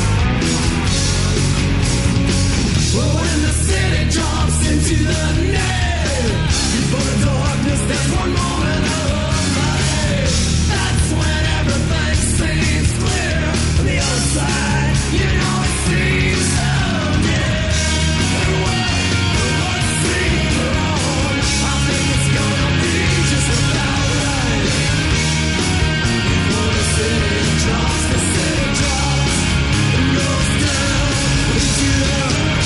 But when the city drops into the night, before the darkness, there's one moment of light. That's when everything seems clear. On the other side, you know it seems so near. And what seems wrong, I think it's gonna be just about right. Before the city drops, and goes down into the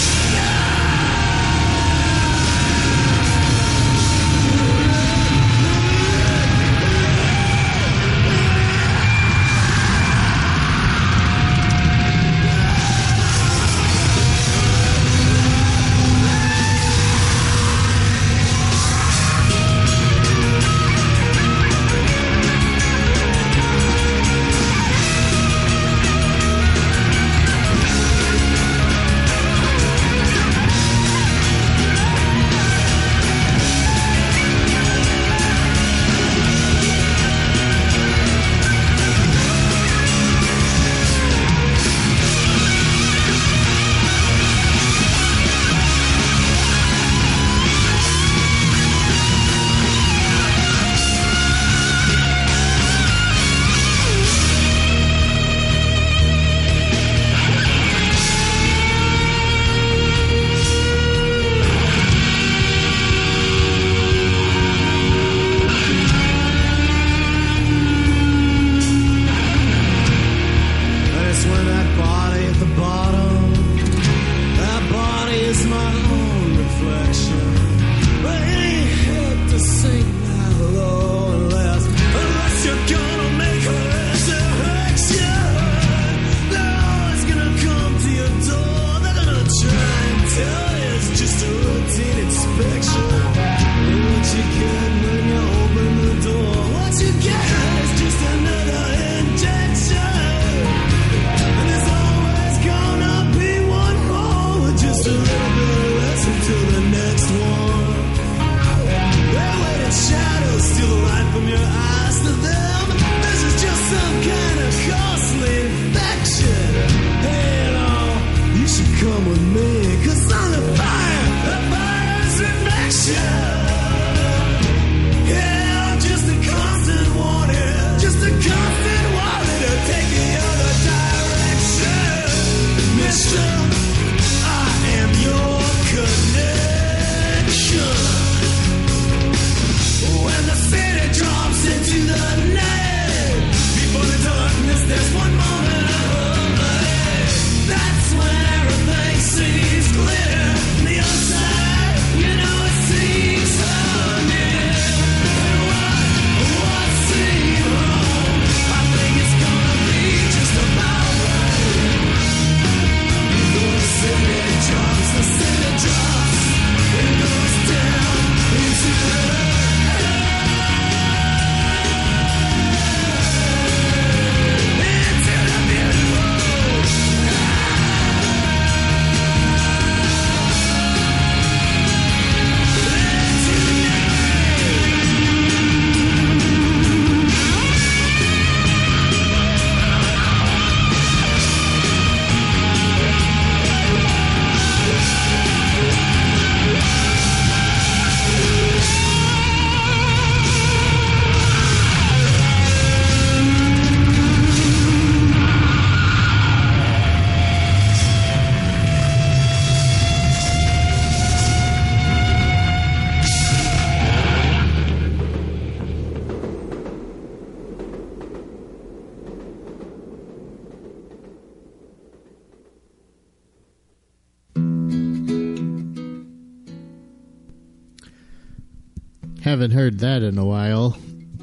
Haven't heard that in a while,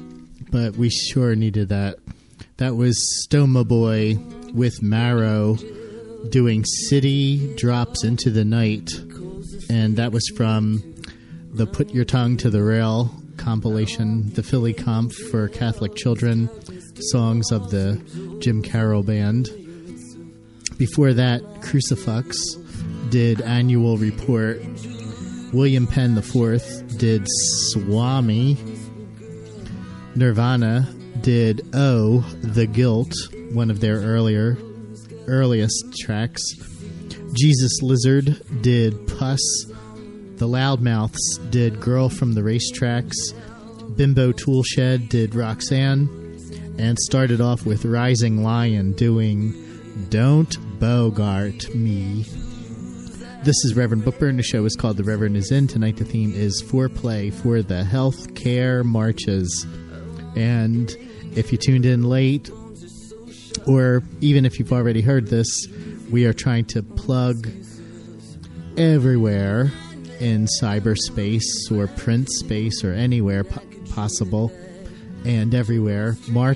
but we sure needed that. That was Stoma Boy with Marrow doing City Drops into the Night. and that was from the Put Your Tongue to the Rail compilation, the Philly Comp for Catholic Children, songs of the Jim Carroll Band. Before that, Crucifix did Annual Report. William Penn IV did Swami. Nirvana did Oh, The Guilt, one of their earliest tracks. Jesus Lizard did Puss. The Loudmouths did Girl from the Racetracks. Bimbo Toolshed did Roxanne. And started off with Rising Lion doing Don't Bogart Me. This is Reverend Bookburn. The show is called The Reverend Is In. Tonight the theme is Foreplay for the Health Care Marches. And if you tuned in late, or even if you've already heard this, we are trying to plug everywhere in cyberspace or print space or anywhere possible and everywhere.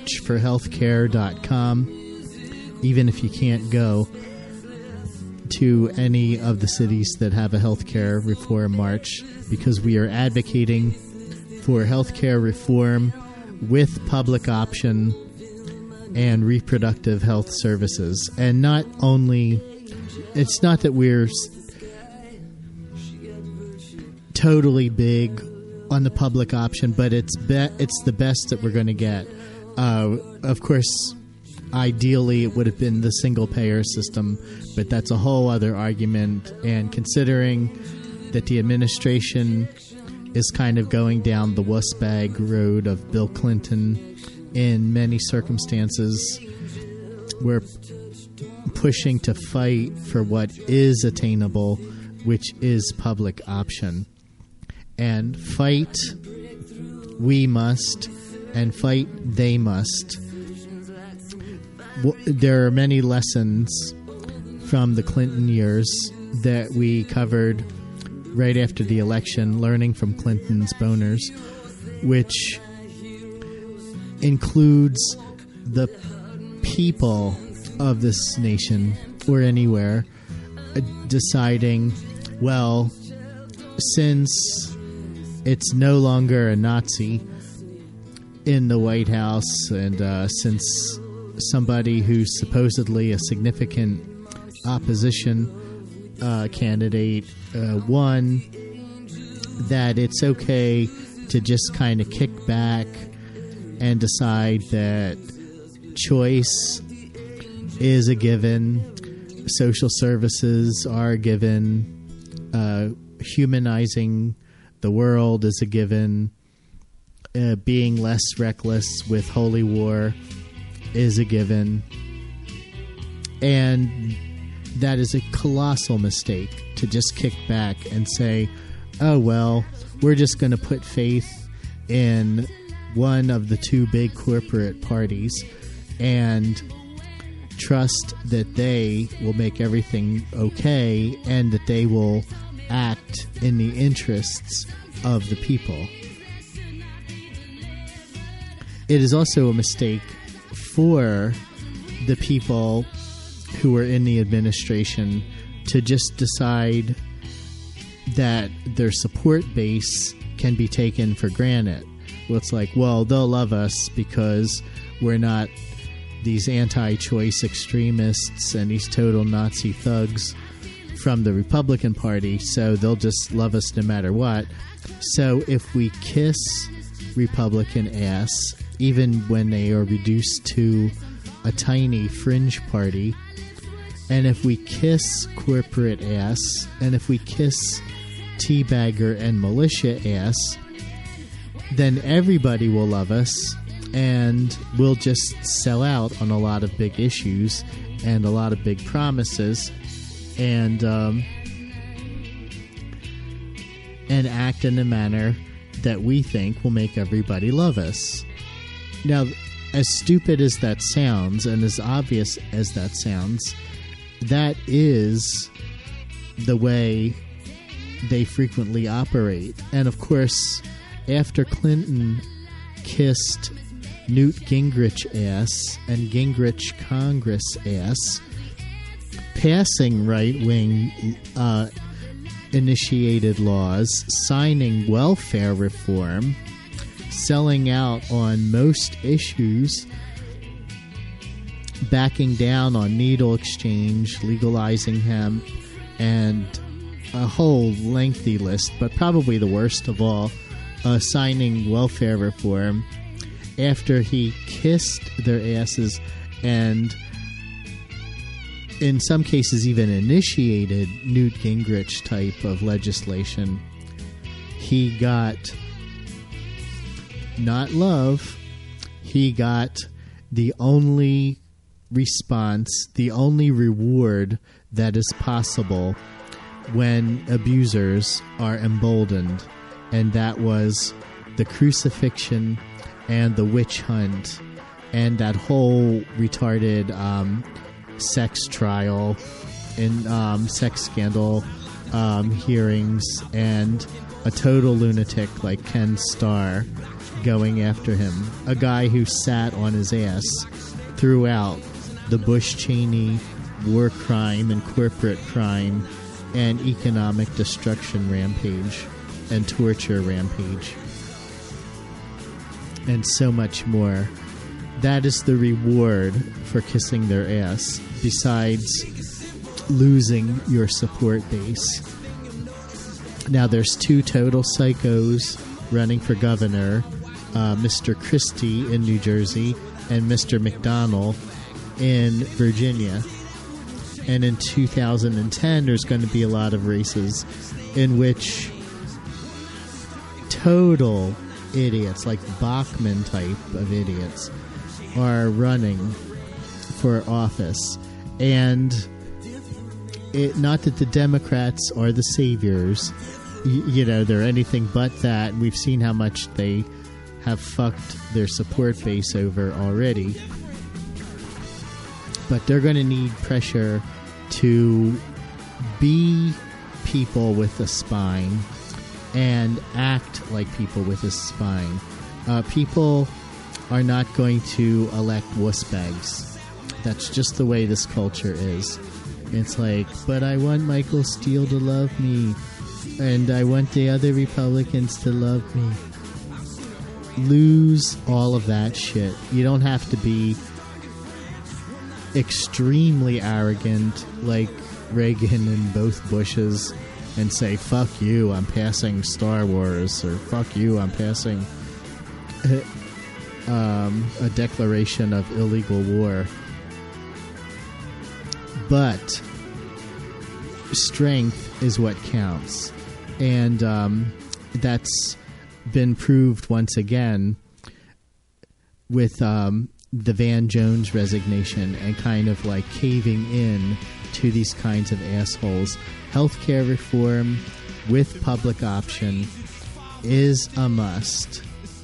Marchforhealthcare.com. Even if you can't go to any of the cities that have a healthcare reform march, because we are advocating for healthcare reform with public option and reproductive health services. And not only, it's not that we're totally big on the public option, but it's the best that we're going to get. Of course, ideally it would have been the single payer system, but that's a whole other argument. And considering that the administration is kind of going down the wuss bag road of Bill Clinton in many circumstances, we're pushing to fight for what is attainable, which is public option. And fight we must, and fight they must. There are many lessons from the Clinton years that we covered right after the election, learning from Clinton's boners, which includes the people of this nation or anywhere deciding, well, since it's no longer a Nazi in the White House, and since somebody who's supposedly a significant opposition candidate won, that it's okay to just kind of kick back and decide that choice is a given, social services are a given, humanizing the world is a given, being less reckless with holy war is a given. And that is a colossal mistake, to just kick back and say, oh, well, we're just going to put faith in one of the two big corporate parties and trust that they will make everything okay and that they will act in the interests of the people. It is also a mistake for the people who are in the administration to just decide that their support base can be taken for granted. Well, it's like, well, they'll love us because we're not these anti-choice extremists and these total Nazi thugs from the Republican Party, so they'll just love us no matter what. So if we kiss Republican ass, even when they are reduced to a tiny fringe party, and if we kiss corporate ass, and if we kiss teabagger and militia ass, then everybody will love us, and we'll just sell out on a lot of big issues and a lot of big promises, and act in a manner that we think will make everybody love us. Now, as stupid as that sounds, and as obvious as that sounds, that is the way they frequently operate. And of course, after Clinton kissed Newt Gingrich ass and Gingrich Congress ass, passing right-wing initiated laws, signing welfare reform, selling out on most issues, backing down on needle exchange, legalizing hemp, and a whole lengthy list, but probably the worst of all, signing welfare reform after he kissed their asses and in some cases even initiated Newt Gingrich type of legislation. He got not love, he got the only response, the only reward that is possible when abusers are emboldened, and that was the crucifixion and the witch hunt and that whole retarded sex trial and sex scandal hearings, and a total lunatic like Ken Starr going after him, a guy who sat on his ass throughout the Bush-Cheney war crime and corporate crime and economic destruction rampage and torture rampage and so much more. That is the reward for kissing their ass, besides losing your support base. Now there's two total psychos running for governor, Mr. Christie in New Jersey and Mr. McDonnell in Virginia. And in 2010, there's going to be a lot of races in which total idiots, like Bachmann type of idiots, are running for office. And not that the Democrats are the saviors, they're anything but that. We've seen how much they have fucked their support base over already. But they're going to need pressure to be people with a spine and act like people with a spine. People are not going to elect wussbags. That's just the way this culture is. It's like, but I want Michael Steele to love me, and I want the other Republicans to love me. Lose all of that shit. You don't have to be extremely arrogant like Reagan and both Bushes and say, fuck you, I'm passing Star Wars, or fuck you, I'm passing a declaration of illegal war. But strength is what counts. And that's been proved once again with the Van Jones resignation and kind of like caving in to these kinds of assholes. Healthcare reform with public option is a must.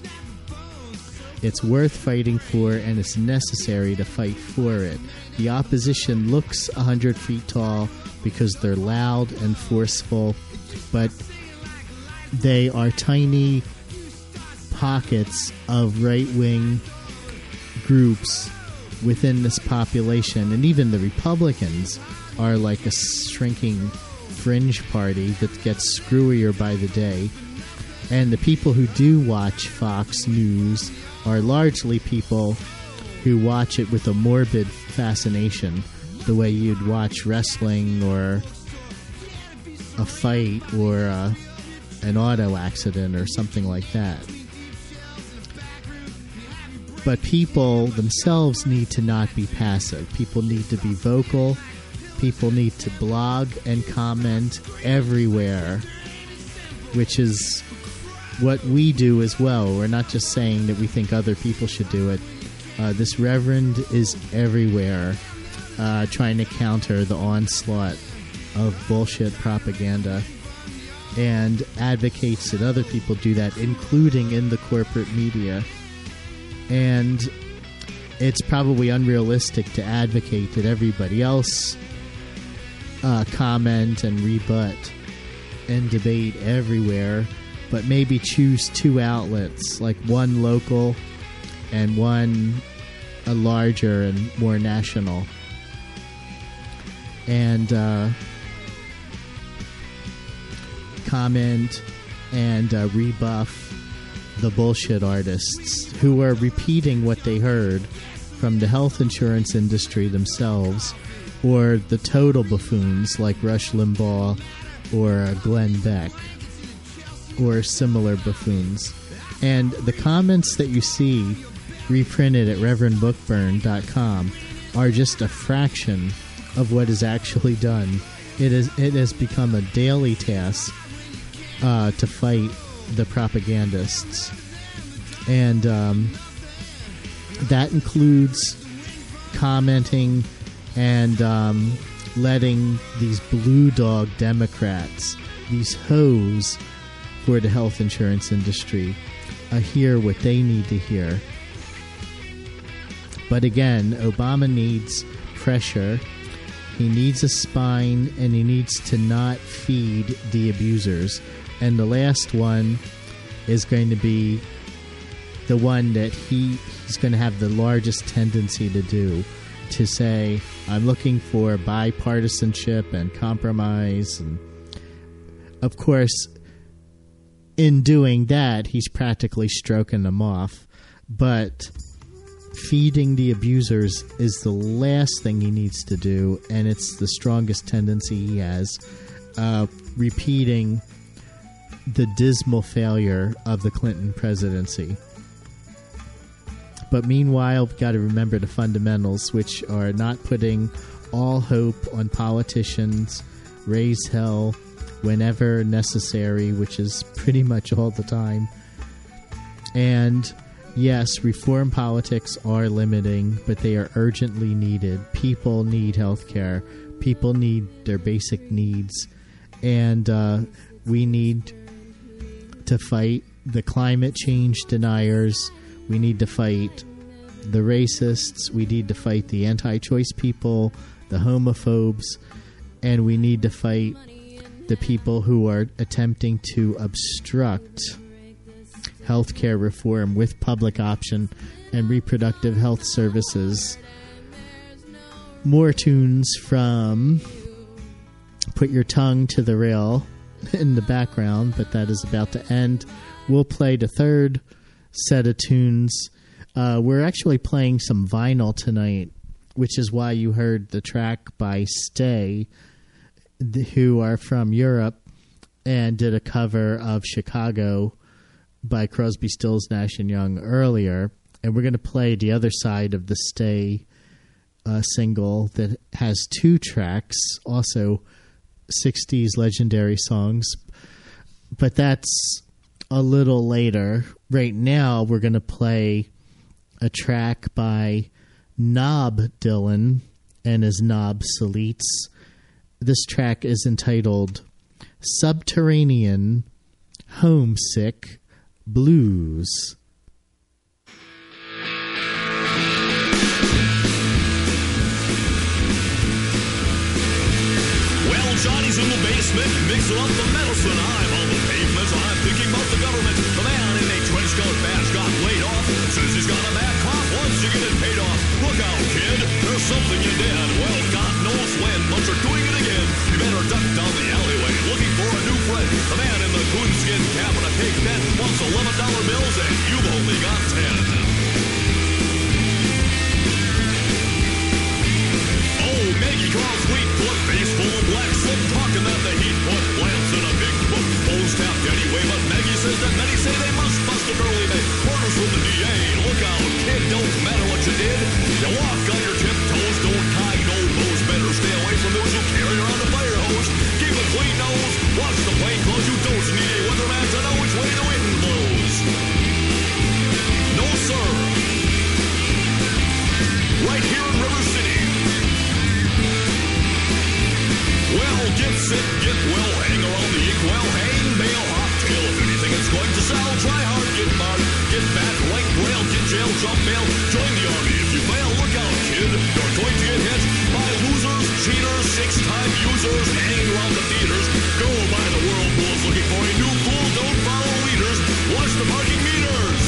It's worth fighting for, and it's necessary to fight for it. The opposition looks 100 feet tall because they're loud and forceful, but they are tiny pockets of right-wing groups within this population, and even the Republicans are like a shrinking fringe party that gets screwier by the day. And the people who do watch Fox News are largely people who watch it with a morbid fascination, the way you'd watch wrestling or a fight or an auto accident or something like that. But people themselves need to not be passive. People need to be vocal. People need to blog and comment everywhere, which is what we do as well. We're not just saying that we think other people should do it. This Reverend is everywhere trying to counter the onslaught of bullshit propaganda and advocates that other people do that, including in the corporate media. And it's probably unrealistic to advocate that everybody else comment and rebut and debate everywhere, but maybe choose two outlets, like one local and one a larger and more national. And comment and rebuff the bullshit artists who are repeating what they heard from the health insurance industry themselves, or the total buffoons like Rush Limbaugh or Glenn Beck, or similar buffoons. And the comments that you see reprinted at reverendbookburn.com are just a fraction of what is actually done. It has become a daily task to fight the propagandists. And that includes commenting and letting these blue dog Democrats, these hoes for the health insurance industry, hear what they need to hear. But again, Obama needs pressure. He needs a spine, and he needs to not feed the abusers. And the last one is going to be the one that he's going to have the largest tendency to do, to say, I'm looking for bipartisanship and compromise. And of course, in doing that, he's practically stroking them off. But feeding the abusers is the last thing he needs to do, and it's the strongest tendency he has, repeating the dismal failure of the Clinton presidency. But meanwhile, we've got to remember the fundamentals, which are not putting all hope on politicians, raise hell whenever necessary, which is pretty much all the time. And yes, reform politics are limiting, but they are urgently needed. People need health care. People need their basic needs. And we need to fight the climate change deniers. We need to fight the racists. We need to fight the anti-choice people, the homophobes. And we need to fight the people who are attempting to obstruct healthcare reform with public option and reproductive health services. More tunes from Put Your Tongue to the Rail in the background, but that is about to end. We'll play the third set of tunes. We're actually playing some vinyl tonight, which is why you heard the track by Stay, who are from Europe and did a cover of Chicago by Crosby, Stills, Nash & Young earlier. And we're going to play the other side of the Stay single that has two tracks, also 60s legendary songs. But that's a little later. Right now, we're going to play a track by Knob Dylan and his Knob Salites. This track is entitled Subterranean Homesick Blues. Well, Johnny's in the basement, mixing up the medicine. I'm on the pavement, I'm thinking about the government. The man in a trench coat badge got laid off. Says he's got a bad cough, wants to get it paid off. Look out, kid, there's something you did. Well, God knows when, but you're doing it again. You better duck down the alleyway, looking for a new friend. The man in the coonskin cap and a pig pen wants $11 bills, and you've only got 10. Oh, Maggie calls Fleetfoot, face full of black soot, talking that the heat put plants in a big book. O's tapped anyway, but Maggie says that many say they must bust a girly May. Orders from the DA, look out, kid, don't matter what you did. You walk on your tiptoes, don't tie no bows. Better stay away from those who carry around a fire hose. Keep a clean nose, watch the plain clothes. You don't need a weatherman to know which way the wind blows. No, sir. Right here in River City. Well, get sick, get well, hang around the inkwell, hang, bail, hot tail. If anything is going to sell, try hard, get marred, get back, white braille, get jail, jump bail, join the army. If you fail, look out, kid, you're going to get hit by losers, cheaters, six-time users, hanging around the theaters. Go by the whirlpools looking for a new fool, don't follow leaders, watch the parking meters.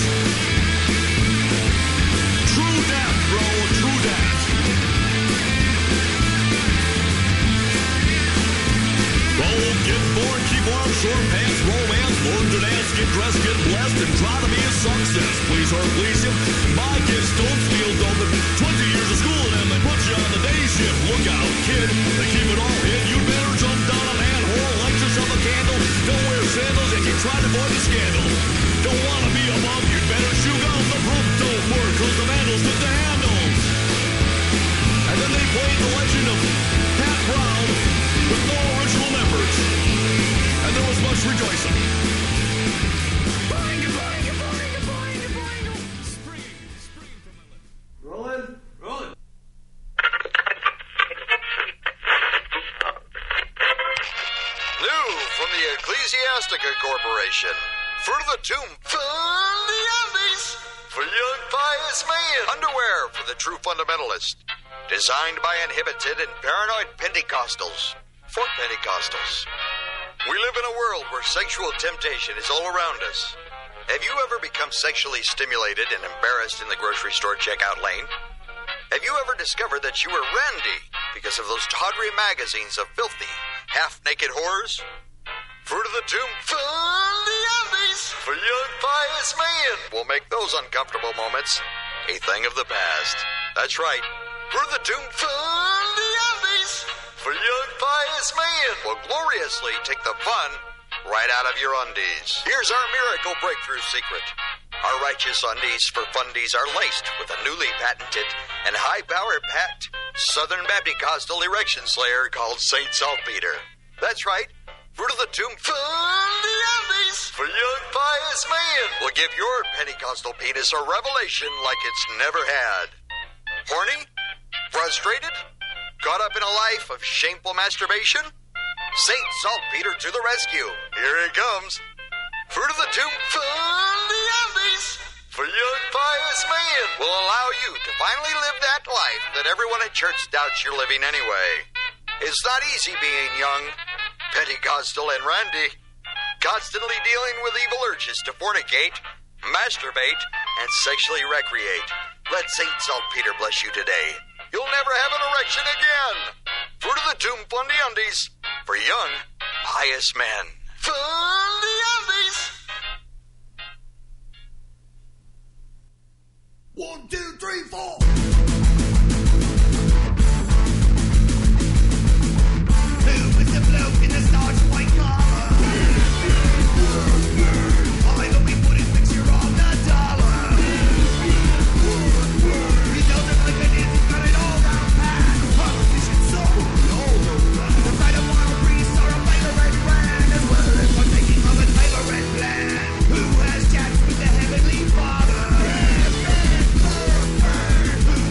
True that, bro, true that. Oh, Get born, keep warm, short pants, romance, learn to dance, get dressed, get blessed, and try to be a success. Please or please him, buy gifts, don't steal, don't. 20 years of school and they put you on the day shift. Look out, kid, they keep it all hid. You'd better jump down a manhole, light yourself a candle. Don't wear sandals and you try to avoid the scandal. Don't want to be above, you'd better shoot out. The pump don't work, cause the vandals took the handles. And then they played the legend of Pat Brown with no original members. And there was much rejoicing. Rolling. Rolling. New from the Ecclesiastica Corporation. Fruit of the Tomb. Fundiandes for young pious man. Underwear for the true fundamentalist. Designed by inhibited and paranoid Pentecostals. For Pentecostals. We live in a world where sexual temptation is all around us. Have you ever become sexually stimulated and embarrassed in the grocery store checkout lane? Have you ever discovered that you were randy because of those tawdry magazines of filthy, half-naked whores? Fruit of the Tomb, Fundiandes for young pious man will make those uncomfortable moments a thing of the past. That's right. Fruit of the Tomb, Fundiandes for young pious man will gloriously take the fun right out of your undies. Here's our miracle breakthrough secret. Our righteous undies for fundies are laced with a newly patented and high-power packed Southern Baptist Costal erection slayer called St. Saltpeter. That's right. Fruit of the Tomb, Fundiandes for young pious man will give your Pentecostal penis a revelation like it's never had. Horny? Frustrated? Caught up in a life of shameful masturbation? St. Saltpeter to the rescue. Here he comes. Fruit of the Tomb, Fundiandes for young pious man will allow you to finally live that life that everyone at church doubts you're living anyway. It's not easy being young, Pentecostal, and randy, constantly dealing with evil urges to fornicate, masturbate, and sexually recreate. Let St. Saltpeter bless you today. You'll never have an erection again. Fruit of the Tomb, Fundiandes for young, pious men. Fundiandes. 1, 2, 3, 4. Who is the bloke in the starch white collar? I know we put his picture on the dollar. He knows it like it is, he's got it all down pat. Politician soul, all over. The sight of wild priests are a favorite brand, as well as partaking of a favorite plan. Who has chats with the Heavenly Father? Who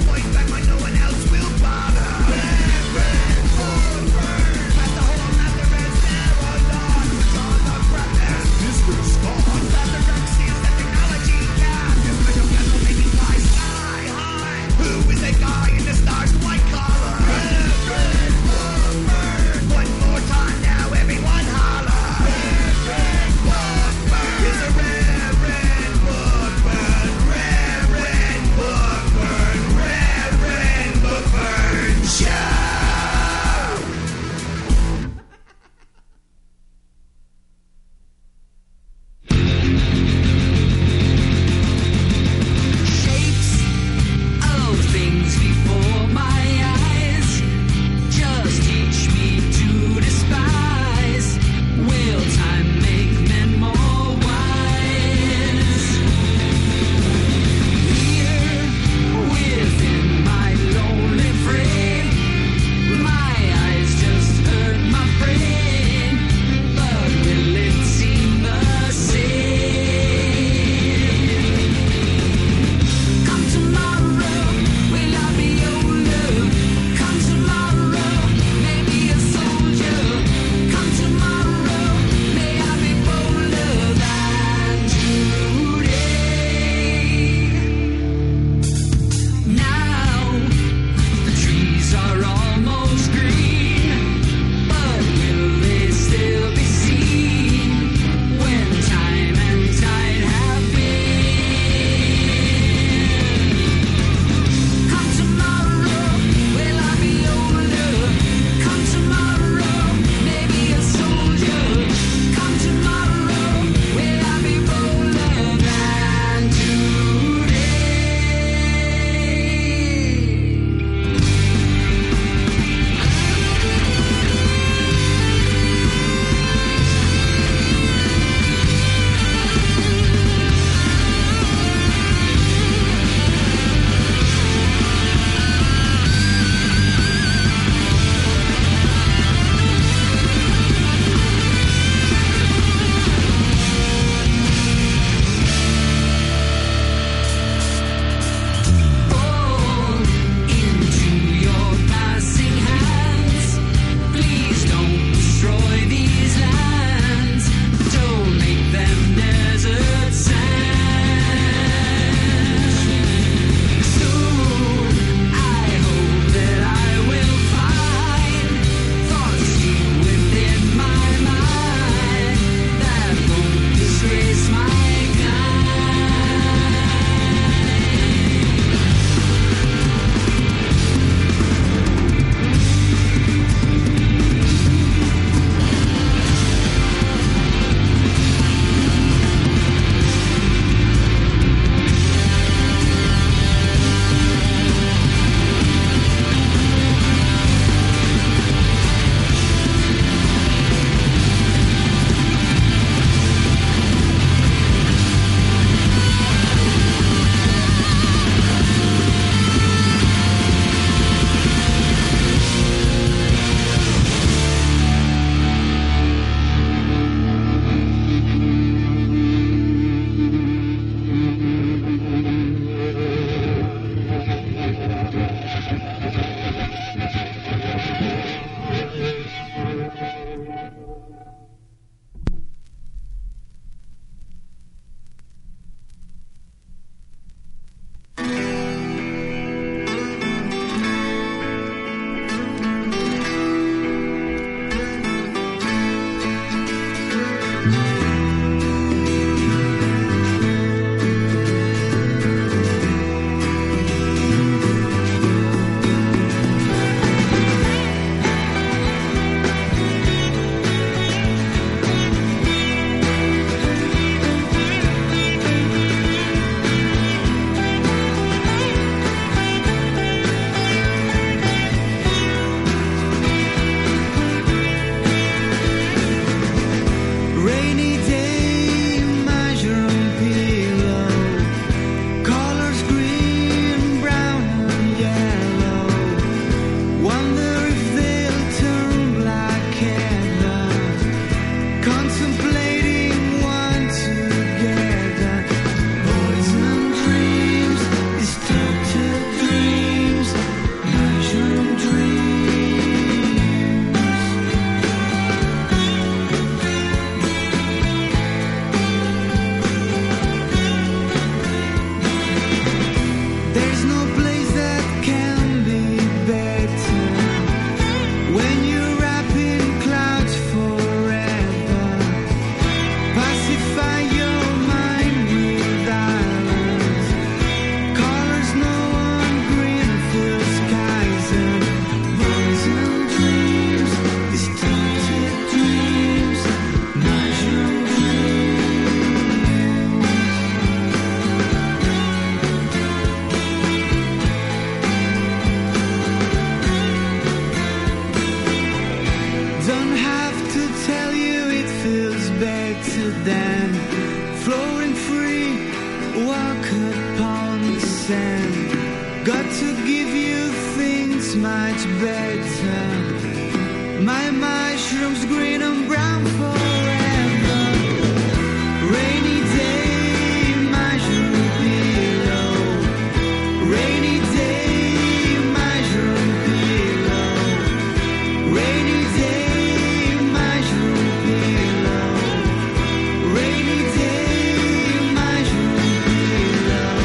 tell you it feels better than floating free, walk upon the sand. Got to give you things much better. My mushrooms green and brown forever. Rainy day, mushroom pillow. Rainy day, mushroom pillow. Rainy day, mushroom pillow. Rainy day, mushroom pillow.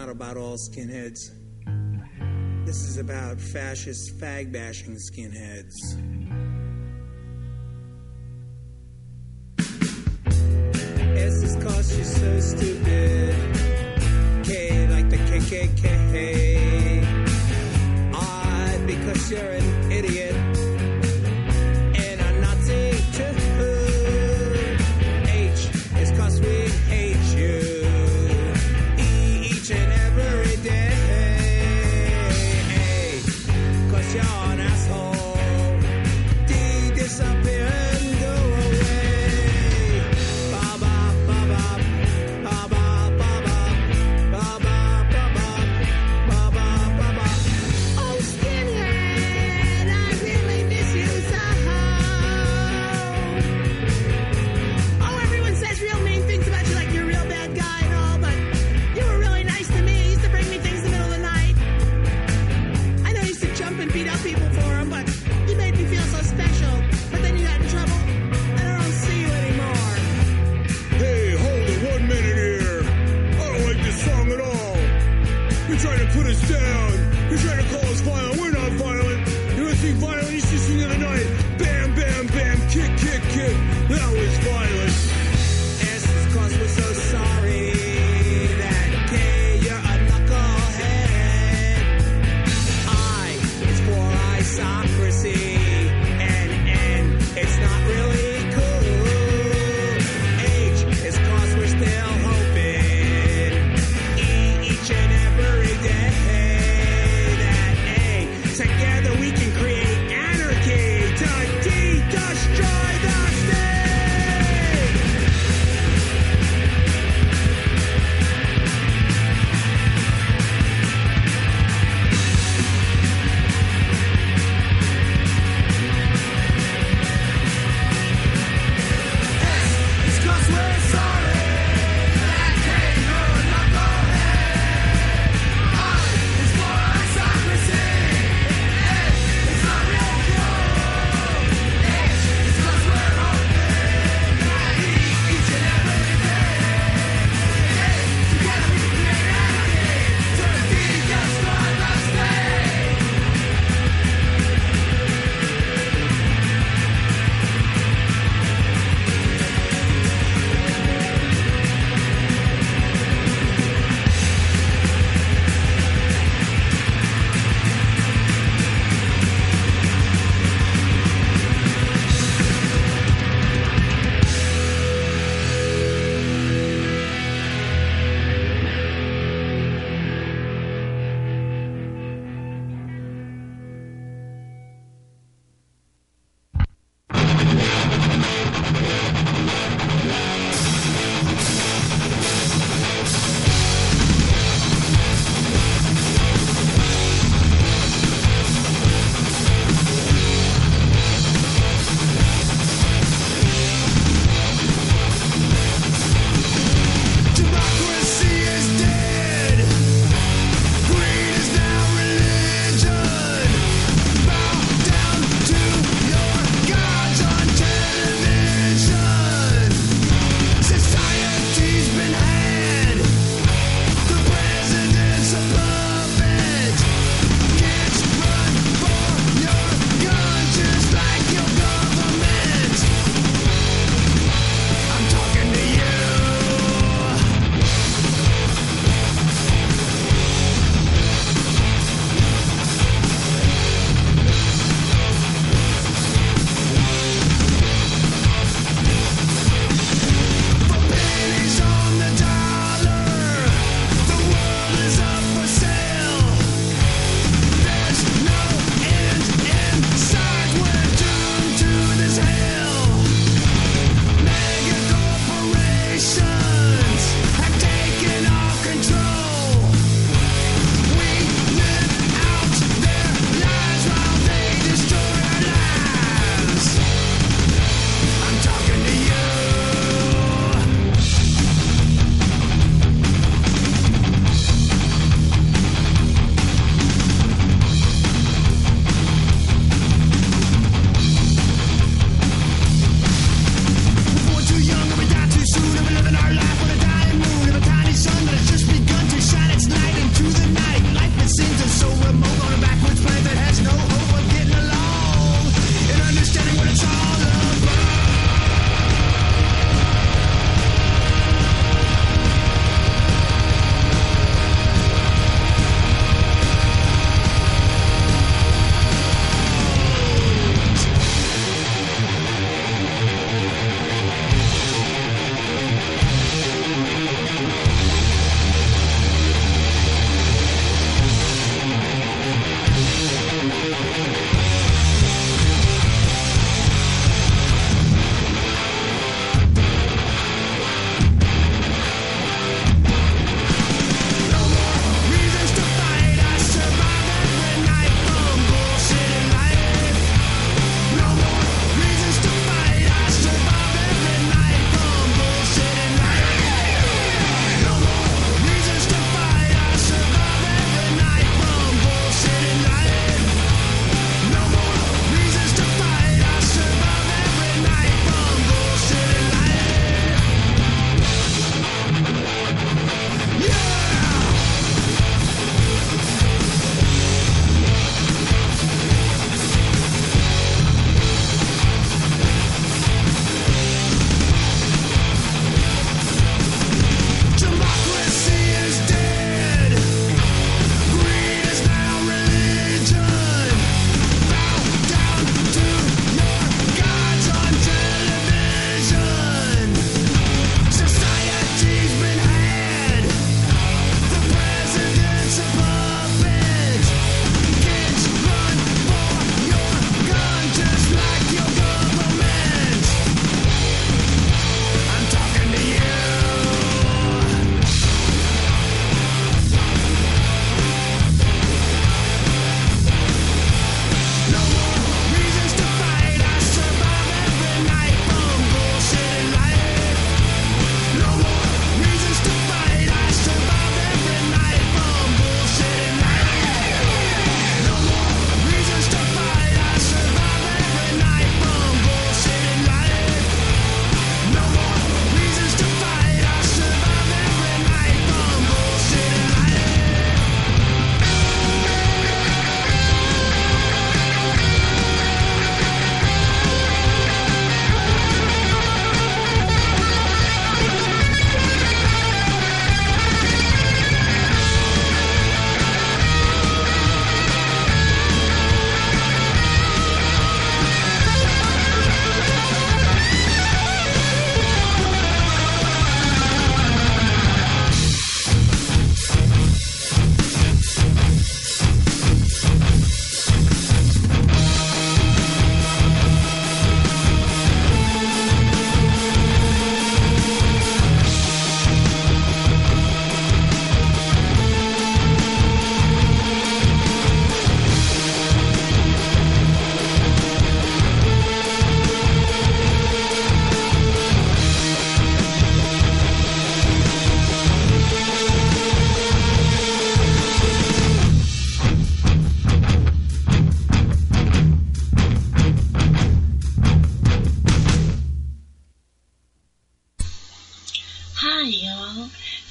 about all skinheads. This is about fascist fag-bashing skinheads. S is 'cause you're so stupid. K like the KKK. I because you're an idiot. And a Nazi too. H is 'cause we hate you. Each and every day. Cause you're an asshole. D, disappear and go away. Ba ba ba ba ba ba ba ba ba ba ba ba ba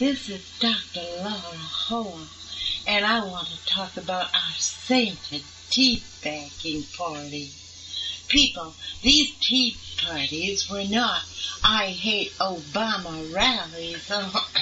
This is Dr. Laura Hoa, and I want to talk about our sainted tea bagging party. People, these tea parties were not I hate Obama rallies.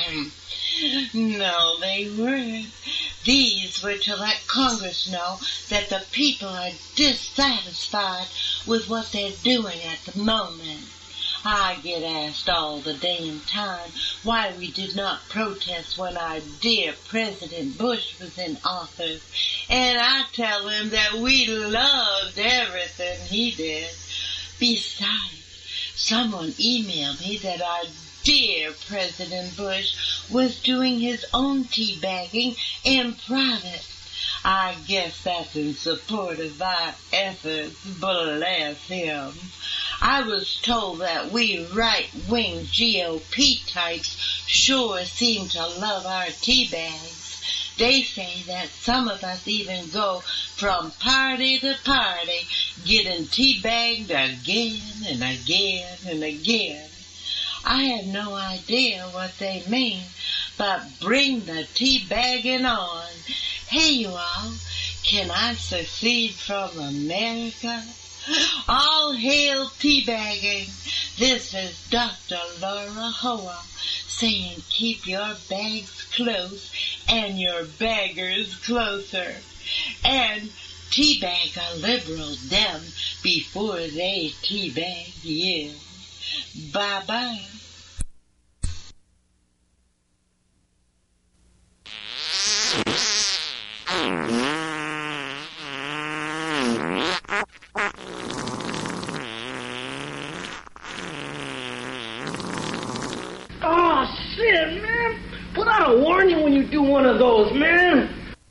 No, they weren't. These were to let Congress know that the people are dissatisfied with what they're doing at the moment. I get asked all the damn time why we did not protest when our dear President Bush was in office. And I tell him that we loved everything he did. Besides, someone emailed me that our dear President Bush was doing his own teabagging in private. I guess that's in support of our efforts, bless him. I was told that we right-wing GOP types sure seem to love our tea bags. They say that some of us even go from party to party, getting tea bagged again and again and again. I have no idea what they mean, but bring the tea bagging on. Hey, you all, can I secede from America? All hail teabagging. This is Dr. Laura Hoa saying keep your bags close and your baggers closer. And teabag a liberal them before they teabag you. Bye-bye. Oh, shit, man. Put out a warning when you do one of those, man.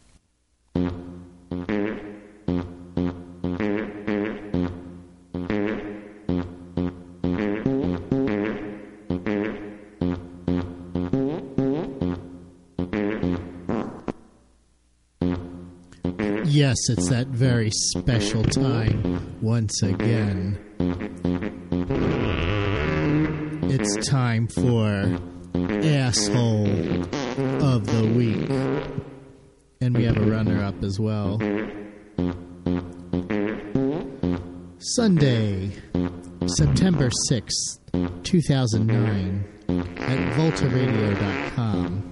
Yes, it's that very special time once again. It's time for Asshole of the Week. And we have a runner-up as well. Sunday, September 6th, 2009, at voltaradio.com.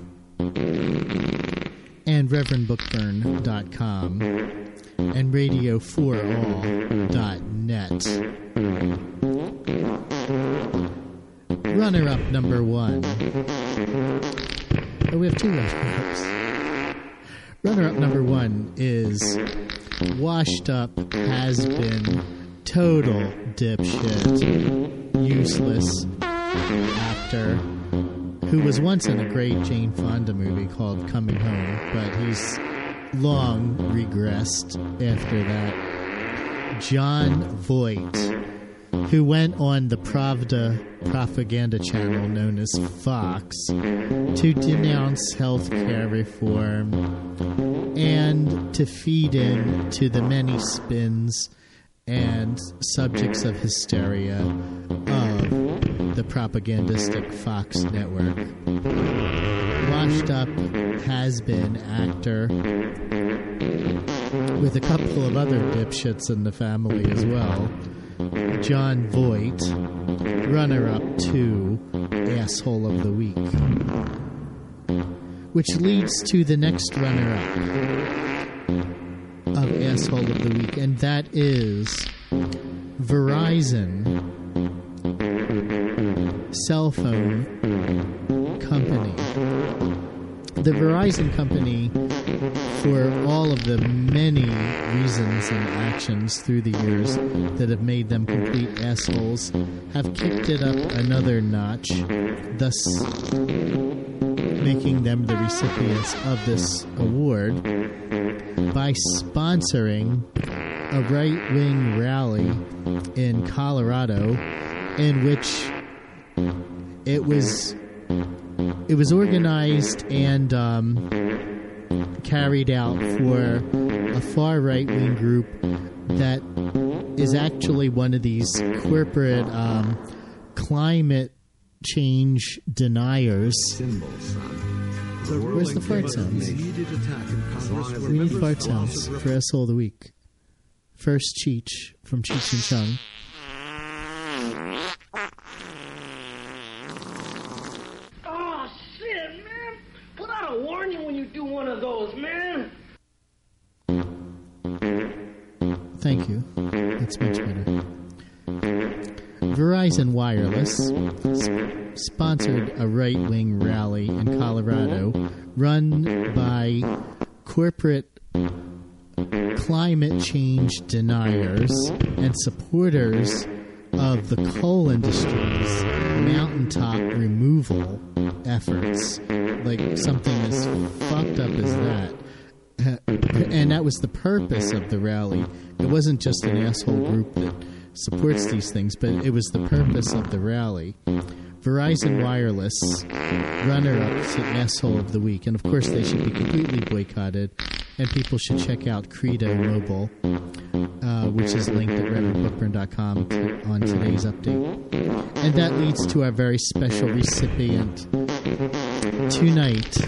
And ReverendBookburn.com and Radio4All.net. Runner-up number 1. Oh, we have 2 runner-ups. Runner-up number 1 is washed up, has been, total dipshit, useless actor, who was once in a great Jane Fonda movie called Coming Home, but he's long regressed after that. John Voight, who went on the Pravda propaganda channel known as Fox to denounce healthcare reform and to feed in to the many spins and subjects of hysteria of the propagandistic Fox network. Washed up, has-been actor with a couple of other dipshits in the family as well. John Voight, runner-up to Asshole of the Week. Which leads to the next runner-up of Asshole of the Week, and that is Verizon cell phone company. The Verizon company, for all of the many reasons and actions through the years that have made them complete assholes, have kicked it up another notch, thus making them the recipients of this award by sponsoring a right-wing rally in Colorado in which it was organized and carried out for a far right-wing group that is actually one of these corporate climate change deniers. Symbols, son. Where's the fart sounds? We need fart sounds for Asshole of the Week. First, Cheech from Cheech and Chong. Oh, shit, man. Put out a warning when you do one of those, man. Thank you. That's much better. Verizon Wireless sponsored a right-wing rally in Colorado run by corporate climate change deniers and supporters of the coal industry's mountaintop removal efforts. Like something as fucked up as that. And that was the purpose of the rally. It wasn't just an asshole group that supports these things, but it was the purpose of the rally. Verizon Wireless, runner-up to Asshole of the Week. And, of course, they should be completely boycotted, and people should check out Credo Mobile, which is linked at ReverendBookburn.com on today's update. And that leads to our very special recipient tonight.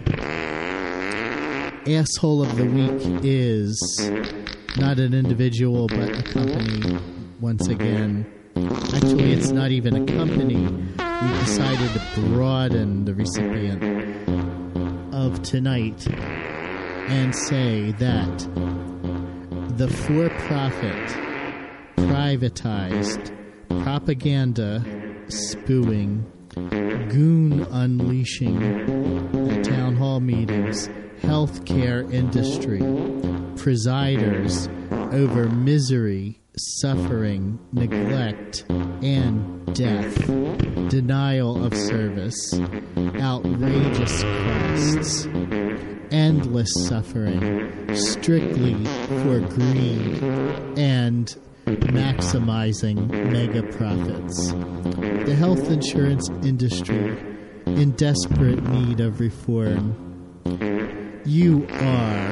Asshole of the Week is not an individual, but a company, once again. Actually, it's not even a company. We decided to broaden the recipient of tonight and say that the for-profit, privatized, propaganda spewing, goon unleashing at town hall meetings, healthcare industry, presiders over misery, suffering, neglect, and death, denial of service, outrageous costs, endless suffering, strictly for greed, and maximizing mega profits. The health insurance industry in desperate need of reform. You are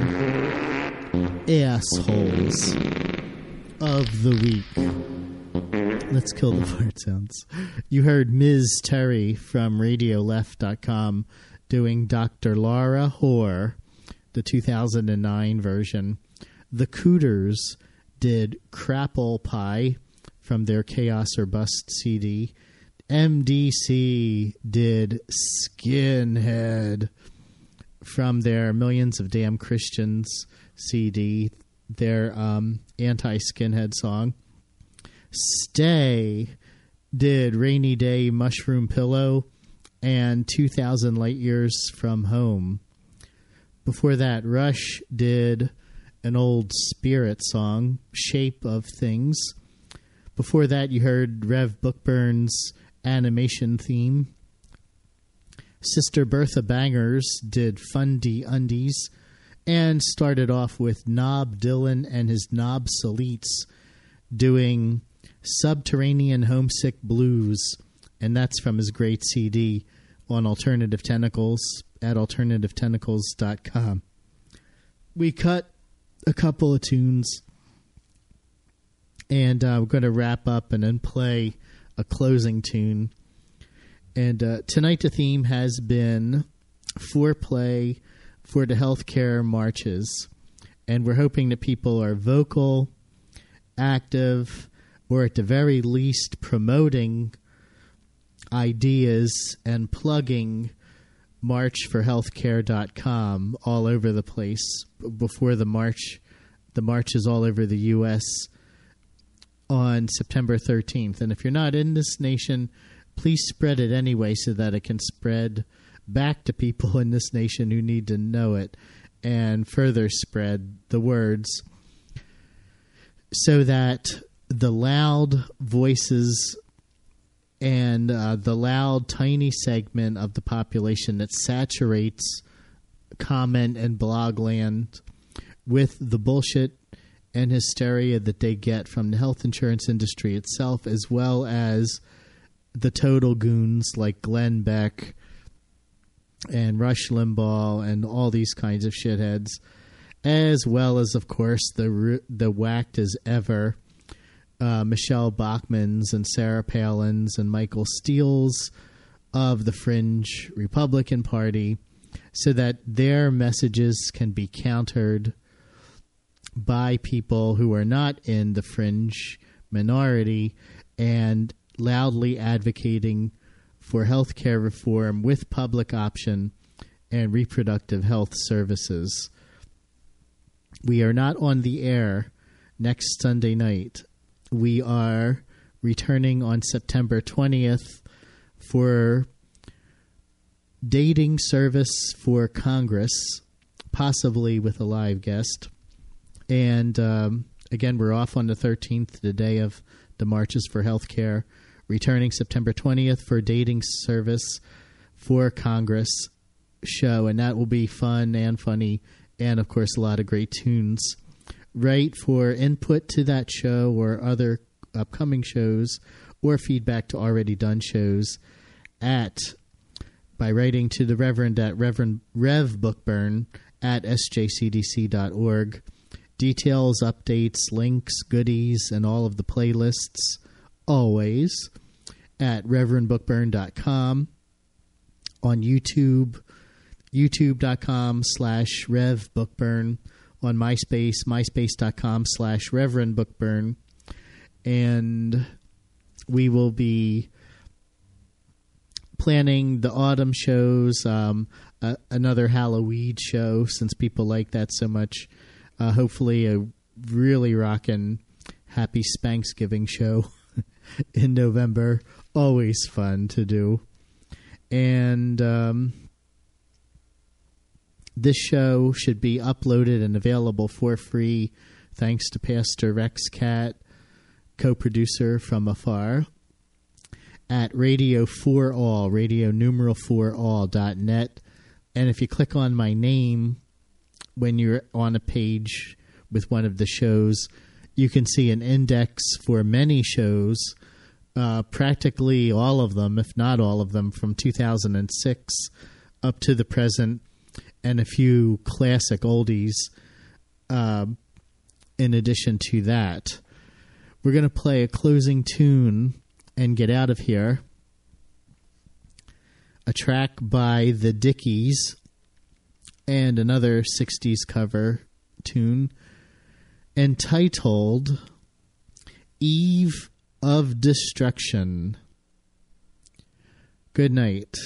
assholes of the week. Let's kill the fart sounds. You heard Ms. Terry from RadioLeft.com doing Dr. Laura Hoare, the 2009 version. The Cooters did Crapple Pie from their Chaos or Bust CD. MDC did Skinhead from their Millions of Damn Christians CD, their anti-skinhead song. Stay did Rainy Day Mushroom Pillow and 2,000 Light Years from Home. Before that, Rush did an old Spirit song, Shape of Things. Before that, you heard Rev Bookburn's animation theme. Sister Bertha Bangers did Fundy Undies and started off with Knob Dylan and his Knob Solites doing Subterranean Homesick Blues, and that's from his great CD on Alternative Tentacles at alternativetentacles.com. We cut a couple of tunes, and we're going to wrap up and then play a closing tune. And tonight the theme has been foreplay for the healthcare marches. And we're hoping that people are vocal, active, or at the very least promoting ideas and plugging marchforhealthcare.com all over the place before the march. The march is all over the U.S. on September 13th. And if you're not in this nation, please spread it anyway so that it can spread back to people in this nation who need to know it and further spread the words so that the loud voices and the loud, tiny segment of the population that saturates comment and blog land with the bullshit and hysteria that they get from the health insurance industry itself, as well as the total goons like Glenn Beck and Rush Limbaugh and all these kinds of shitheads, as well as, of course, the whacked as ever Michelle Bachmans and Sarah Palins and Michael Steele's of the fringe Republican Party, so that their messages can be countered by people who are not in the fringe minority and loudly advocating for health care reform with public option and reproductive health services. We are not on the air next Sunday night. We are returning on September 20th for Dating Service for Congress, possibly with a live guest. And again, we're off on the 13th, the day of the Marches for Healthcare. Returning September 20th for Dating Service for Congress show, and that will be fun and funny, and of course a lot of great tunes. Write for input to that show or other upcoming shows, or feedback to already done shows by writing to the Reverend at Rev Bookburn at sjcdc.org. Details, updates, links, goodies, and all of the playlists always at reverendbookburn.com, on YouTube, youtube.com/revbookburn, on MySpace, myspace.com/reverendbookburn, and we will be planning the autumn shows, another Halloween show since people like that so much. Hopefully a really rockin' Happy Spanksgiving show in November. Always fun to do. And this show should be uploaded and available for free thanks to Pastor Rex Cat, co-producer from afar, at Radio 4 All, radio numeral 4all.net. And if you click on my name when you're on a page with one of the shows, you can see an index for many shows, practically all of them, if not all of them, from 2006 up to the present, and a few classic oldies in addition to that. We're going to play a closing tune and get out of here. A track by the Dickies and another 60s cover tune entitled Eve of Destruction. Good night.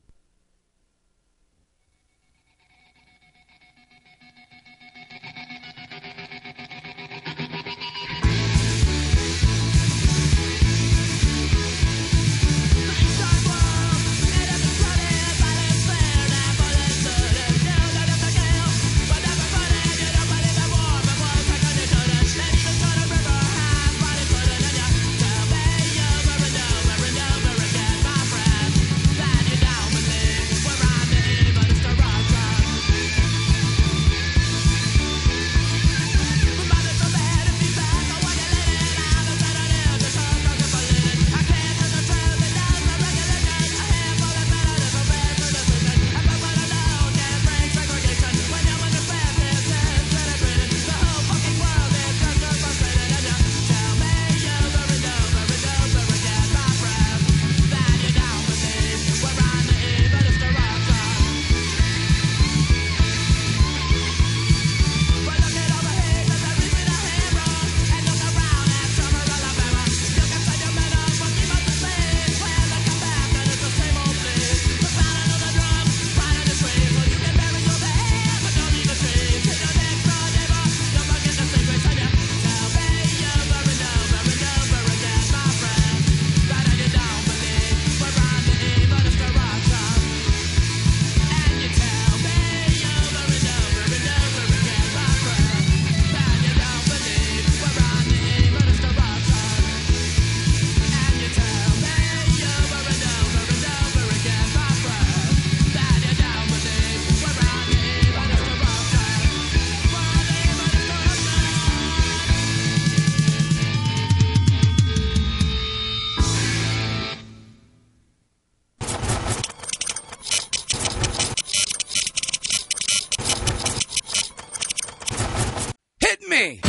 me!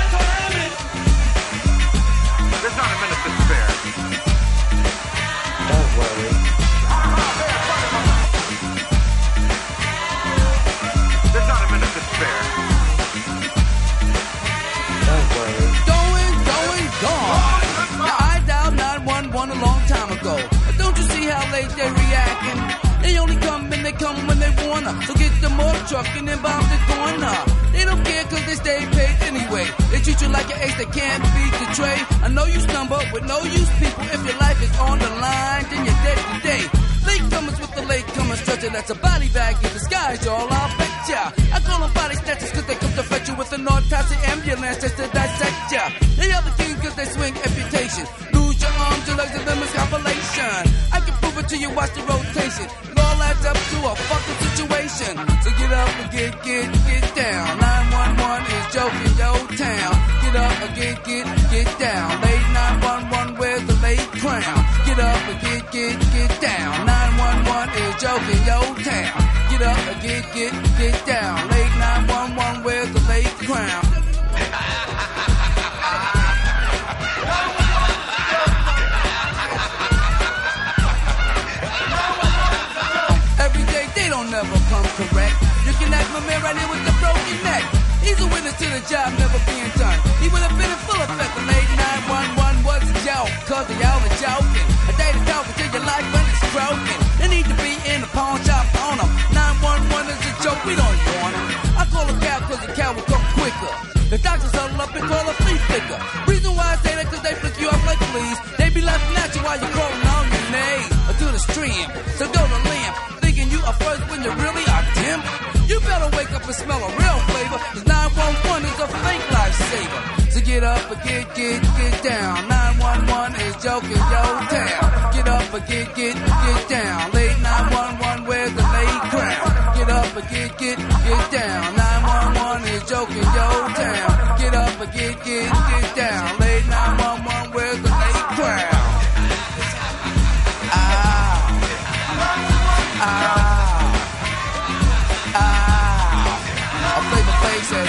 There's not a minute to spare. Don't worry. late they reacting. They only come and they come when they wanna. So get the mortar truck and then bomb the corner. They don't care cause they stay paid anyway. They treat you like an ace that can't beat the trade. I know you stumble with no use people. If your life is on the line, then you're dead today. Latecomers with the latecomer stretcher, that's a body bag in disguise, y'all, I'll bet ya. I call them body snatchers cause they come to fetch you with an autopsy ambulance just to dissect ya. They are the king cause they swing amputation. Lose your arms, your legs, and them is compilation. I can prove it to you, watch the rotation. It all adds up to a fucking situation. So get up and get down. 911 is joking, yo town. Get up and get down. Late 911, where's the late crown? Get up and get down. 911 is joking, yo town. Get up and get down. Late 911, where's the late crown? Every day they don't never come correct. You can ask my man right here with the broken neck. He's a witness to the job never being done. He would have been in full effect. The late 911 was a joke, cause they all were joking. A day to talk until your life when it's broken. They need to be in the pawn shop on them. 911 is a joke, we don't want them. I call a cow cause the cow will come quicker. The doctors huddle up and call a flea flicker. Reason why I say that cause they flick you off like fleas. They be laughing at you while you're crawling on your knees. Or to the stream, so go to limb. Thinking you are first when you really are dim. You better wake up and smell a real flavor. Cause 911 is a fake lifesaver. So get up and get down. 911 is joking, yo town. Get up and get down. Late 911, where's the late crown? Get up and get down. 911 is joking, yo town. Get up and get down. Late 911, where's the late crown? A flavor place says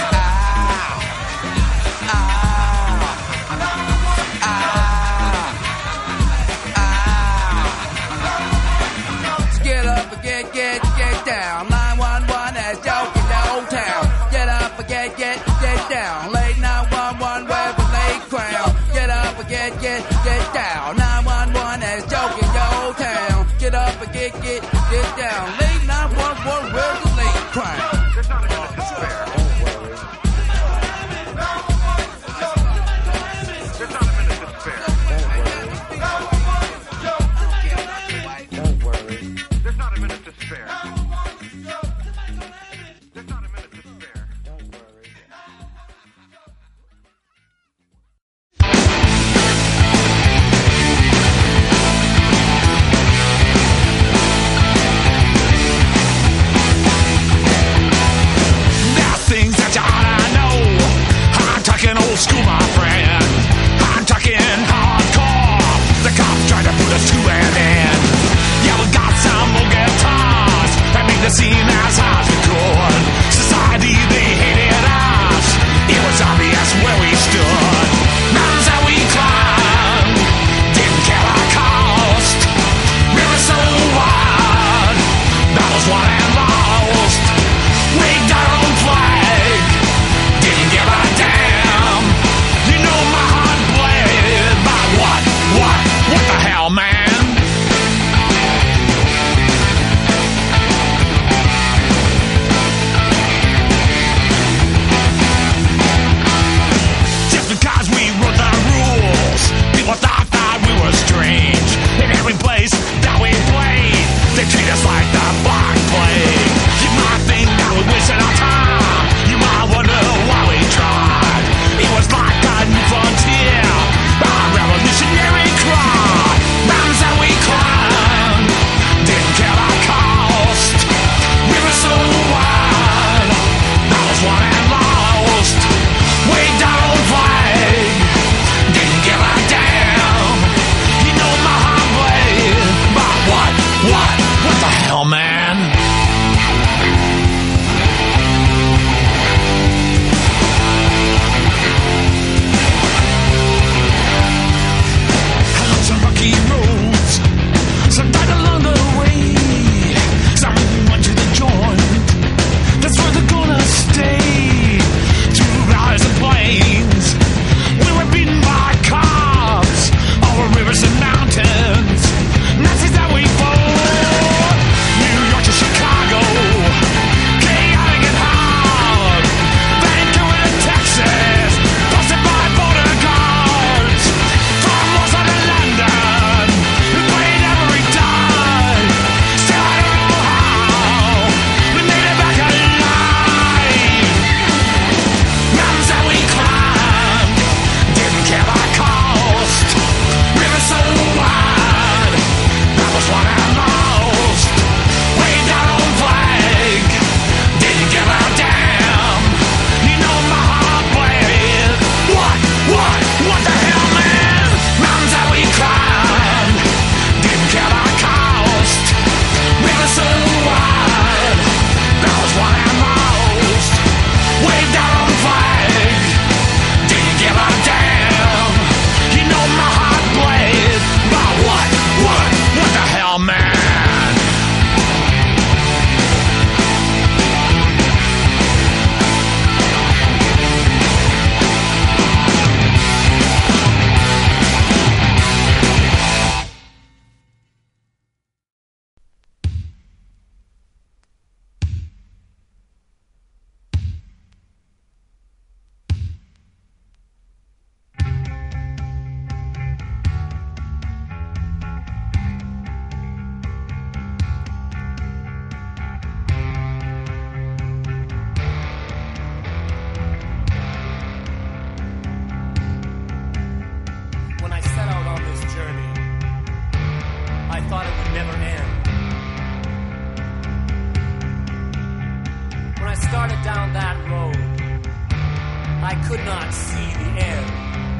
not see the end.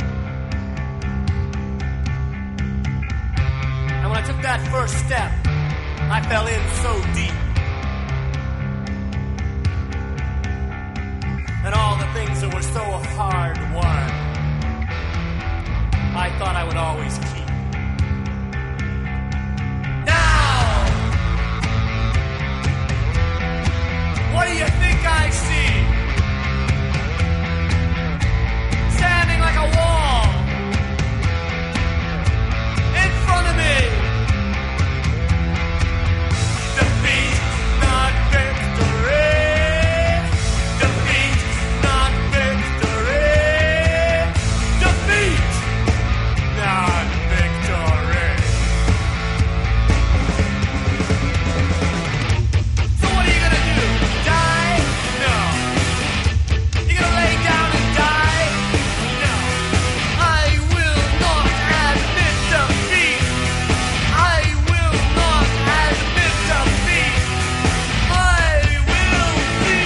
And when I took that first step, I fell in so deep. And all the things that were so hard won, I thought I would always keep. Now, what do you think I see? Standing like a wall in front of me. Defeat, not victory. Defeat, not victory. Defeat, not victory. So what are you gonna do? Die? No. You gonna lay down and die? No. I will not admit defeat. I will not admit defeat. I will be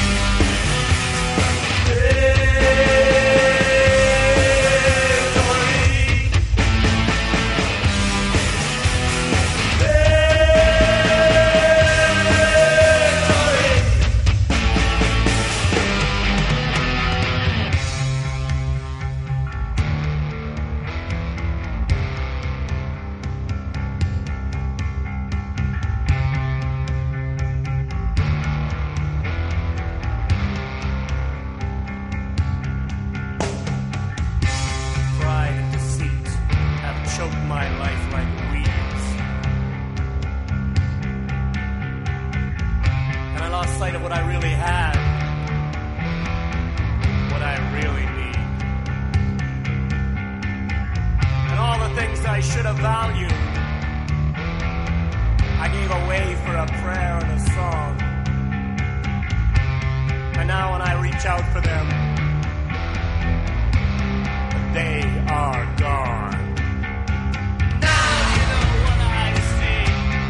pride and deceit have choked my life like weeds. And I lost sight of what I really had, what I really need. And all the things that I should have valued, I gave away for a prayer and a song. And now when I reach out for them, they are gone. Now you know what I see.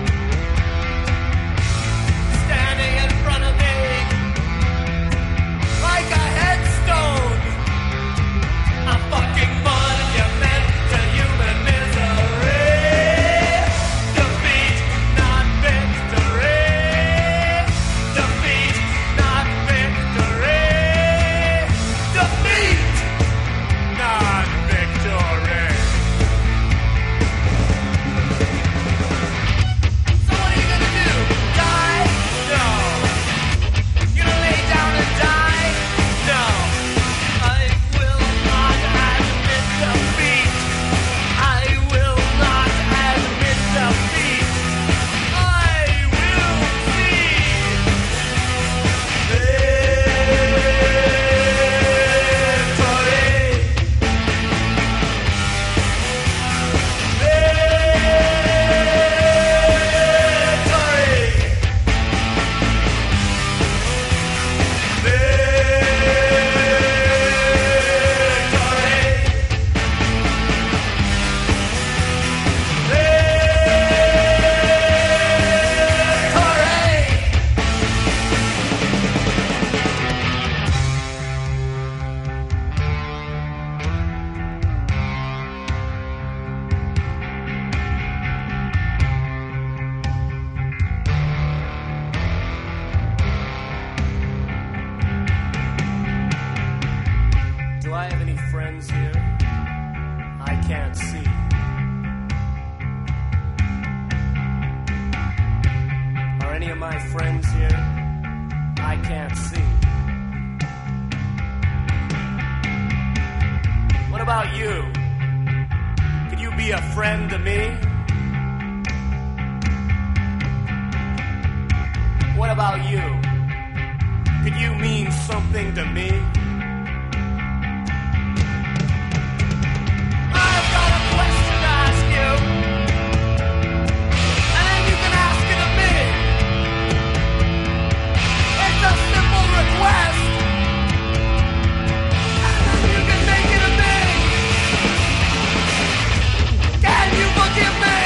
Standing in front of me, like a headstone, a fucking monument to human misery. Defeat, not victory. Defeat, not victory. Defeat, not victory. So what are you gonna do? Die? No. You gonna lay down and die? No. I will not admit defeat. I will not admit defeat. I will see Do I have any friends here? I can't see. Are any of my friends here? I can't see. What about you? Could you be a friend to me? What about you? Could you mean something to me? I've got a question to ask you, and then you can ask it of me. It's a simple request, and then you can make it of me. Can you forgive me?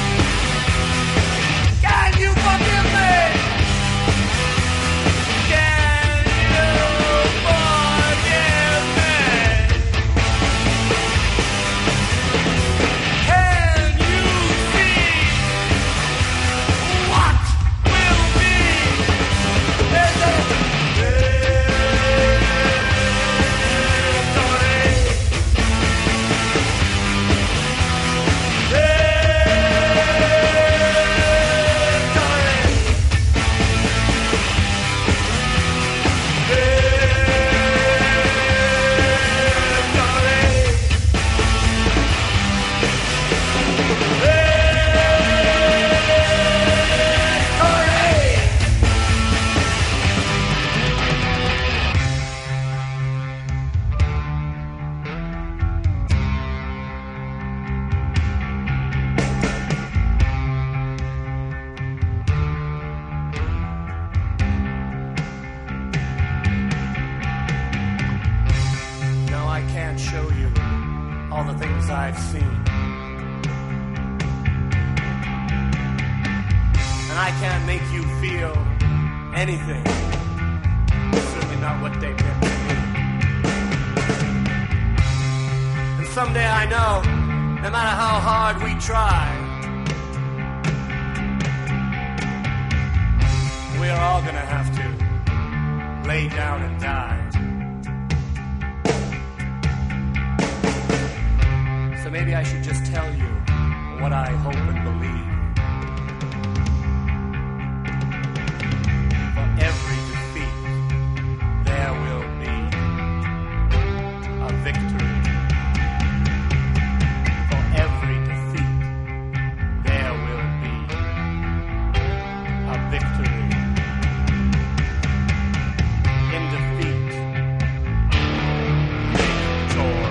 Can you forgive me? Can you forgive me? can't show you all the things I've seen. And I can't make you feel anything. Certainly not what they meant to me. And someday I know, no matter how hard we try, we are all gonna have to lay down and die. So maybe I should just tell you what I hope and believe. For every defeat, there will be a victory. For every defeat, there will be a victory. In defeat, victory.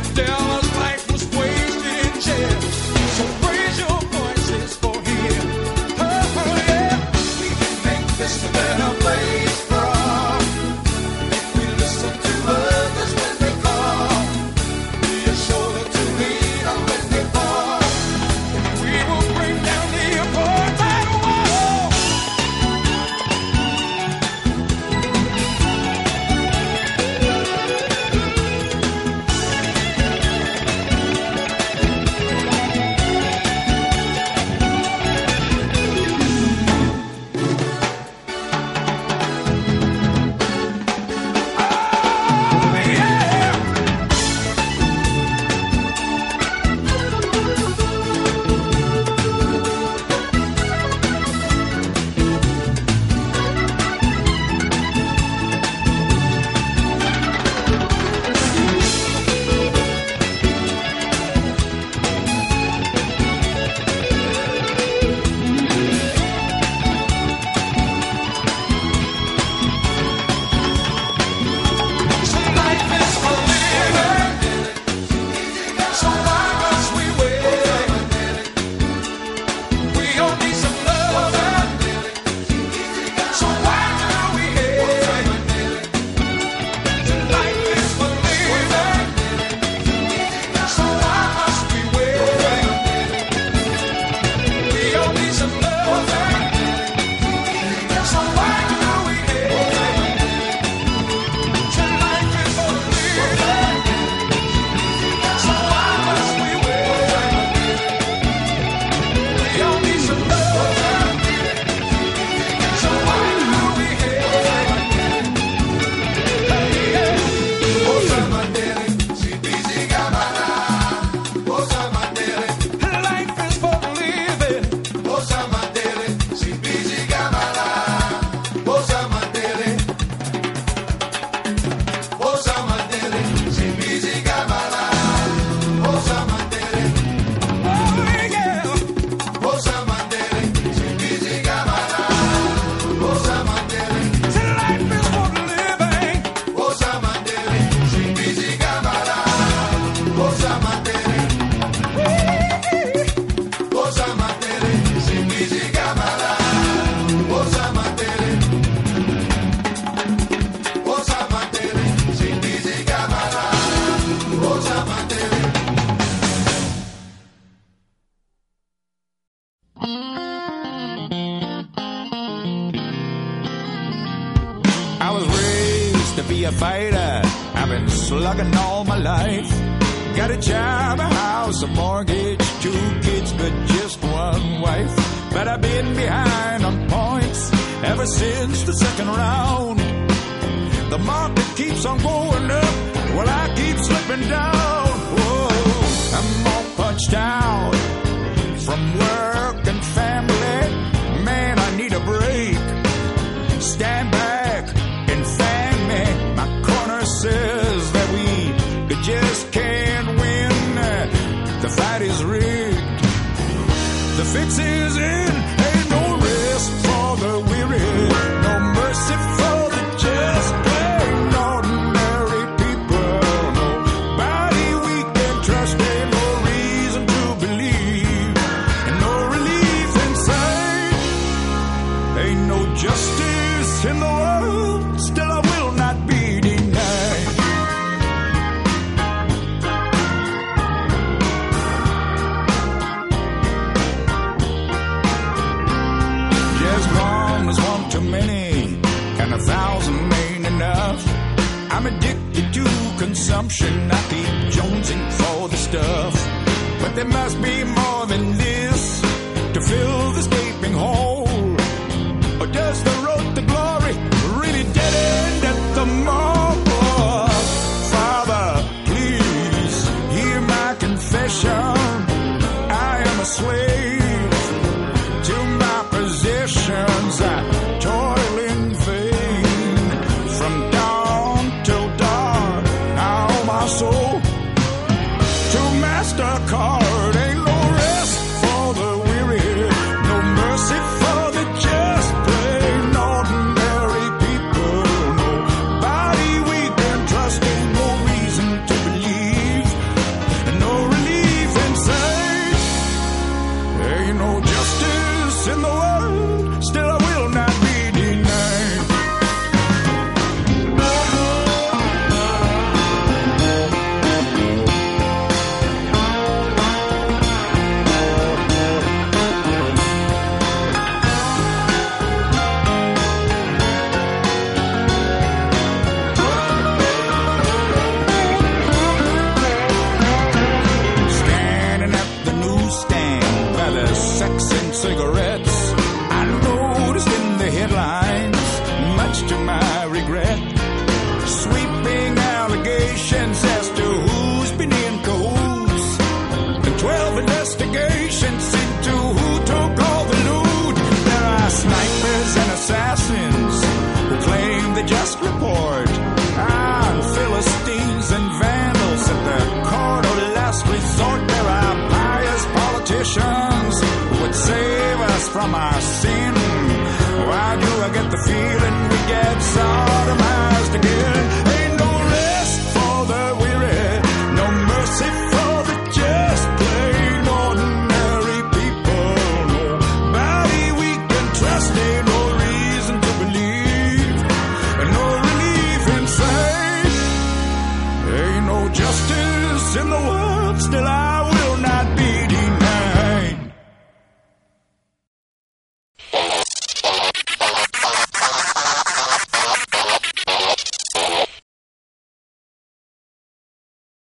I was raised to be a fighter. I've been slugging all my life. Got a job, a house, a mortgage, 2 kids, but just one wife. But I've been behind on points ever since the second round. The market keeps on going up while I keep slipping down. Whoa, I'm all punched out from work and family. Man, I need a break. Stand back and fan me. My corner says that we just can't win. The fight is rigged. The fix is in. Ain't no rest for the weary. No mercy for the just. Plain ordinary people. Nobody we can trust. Ain't no reason to believe. And no relief in sight. Ain't no justice in the world. Still I will not be denied. Just one is one too many, and 1,000 ain't enough. I'm addicted to consumption. I keep jonesing for the stuff. But there must be more than this to fill this gaping hole. Or does the road to glory really dead end at the mall? Father, please hear my confession. I am a slave to my possessions. I toil in vain from dawn till dark. I owe my soul to MasterCard. Ain't no rest for the weary. still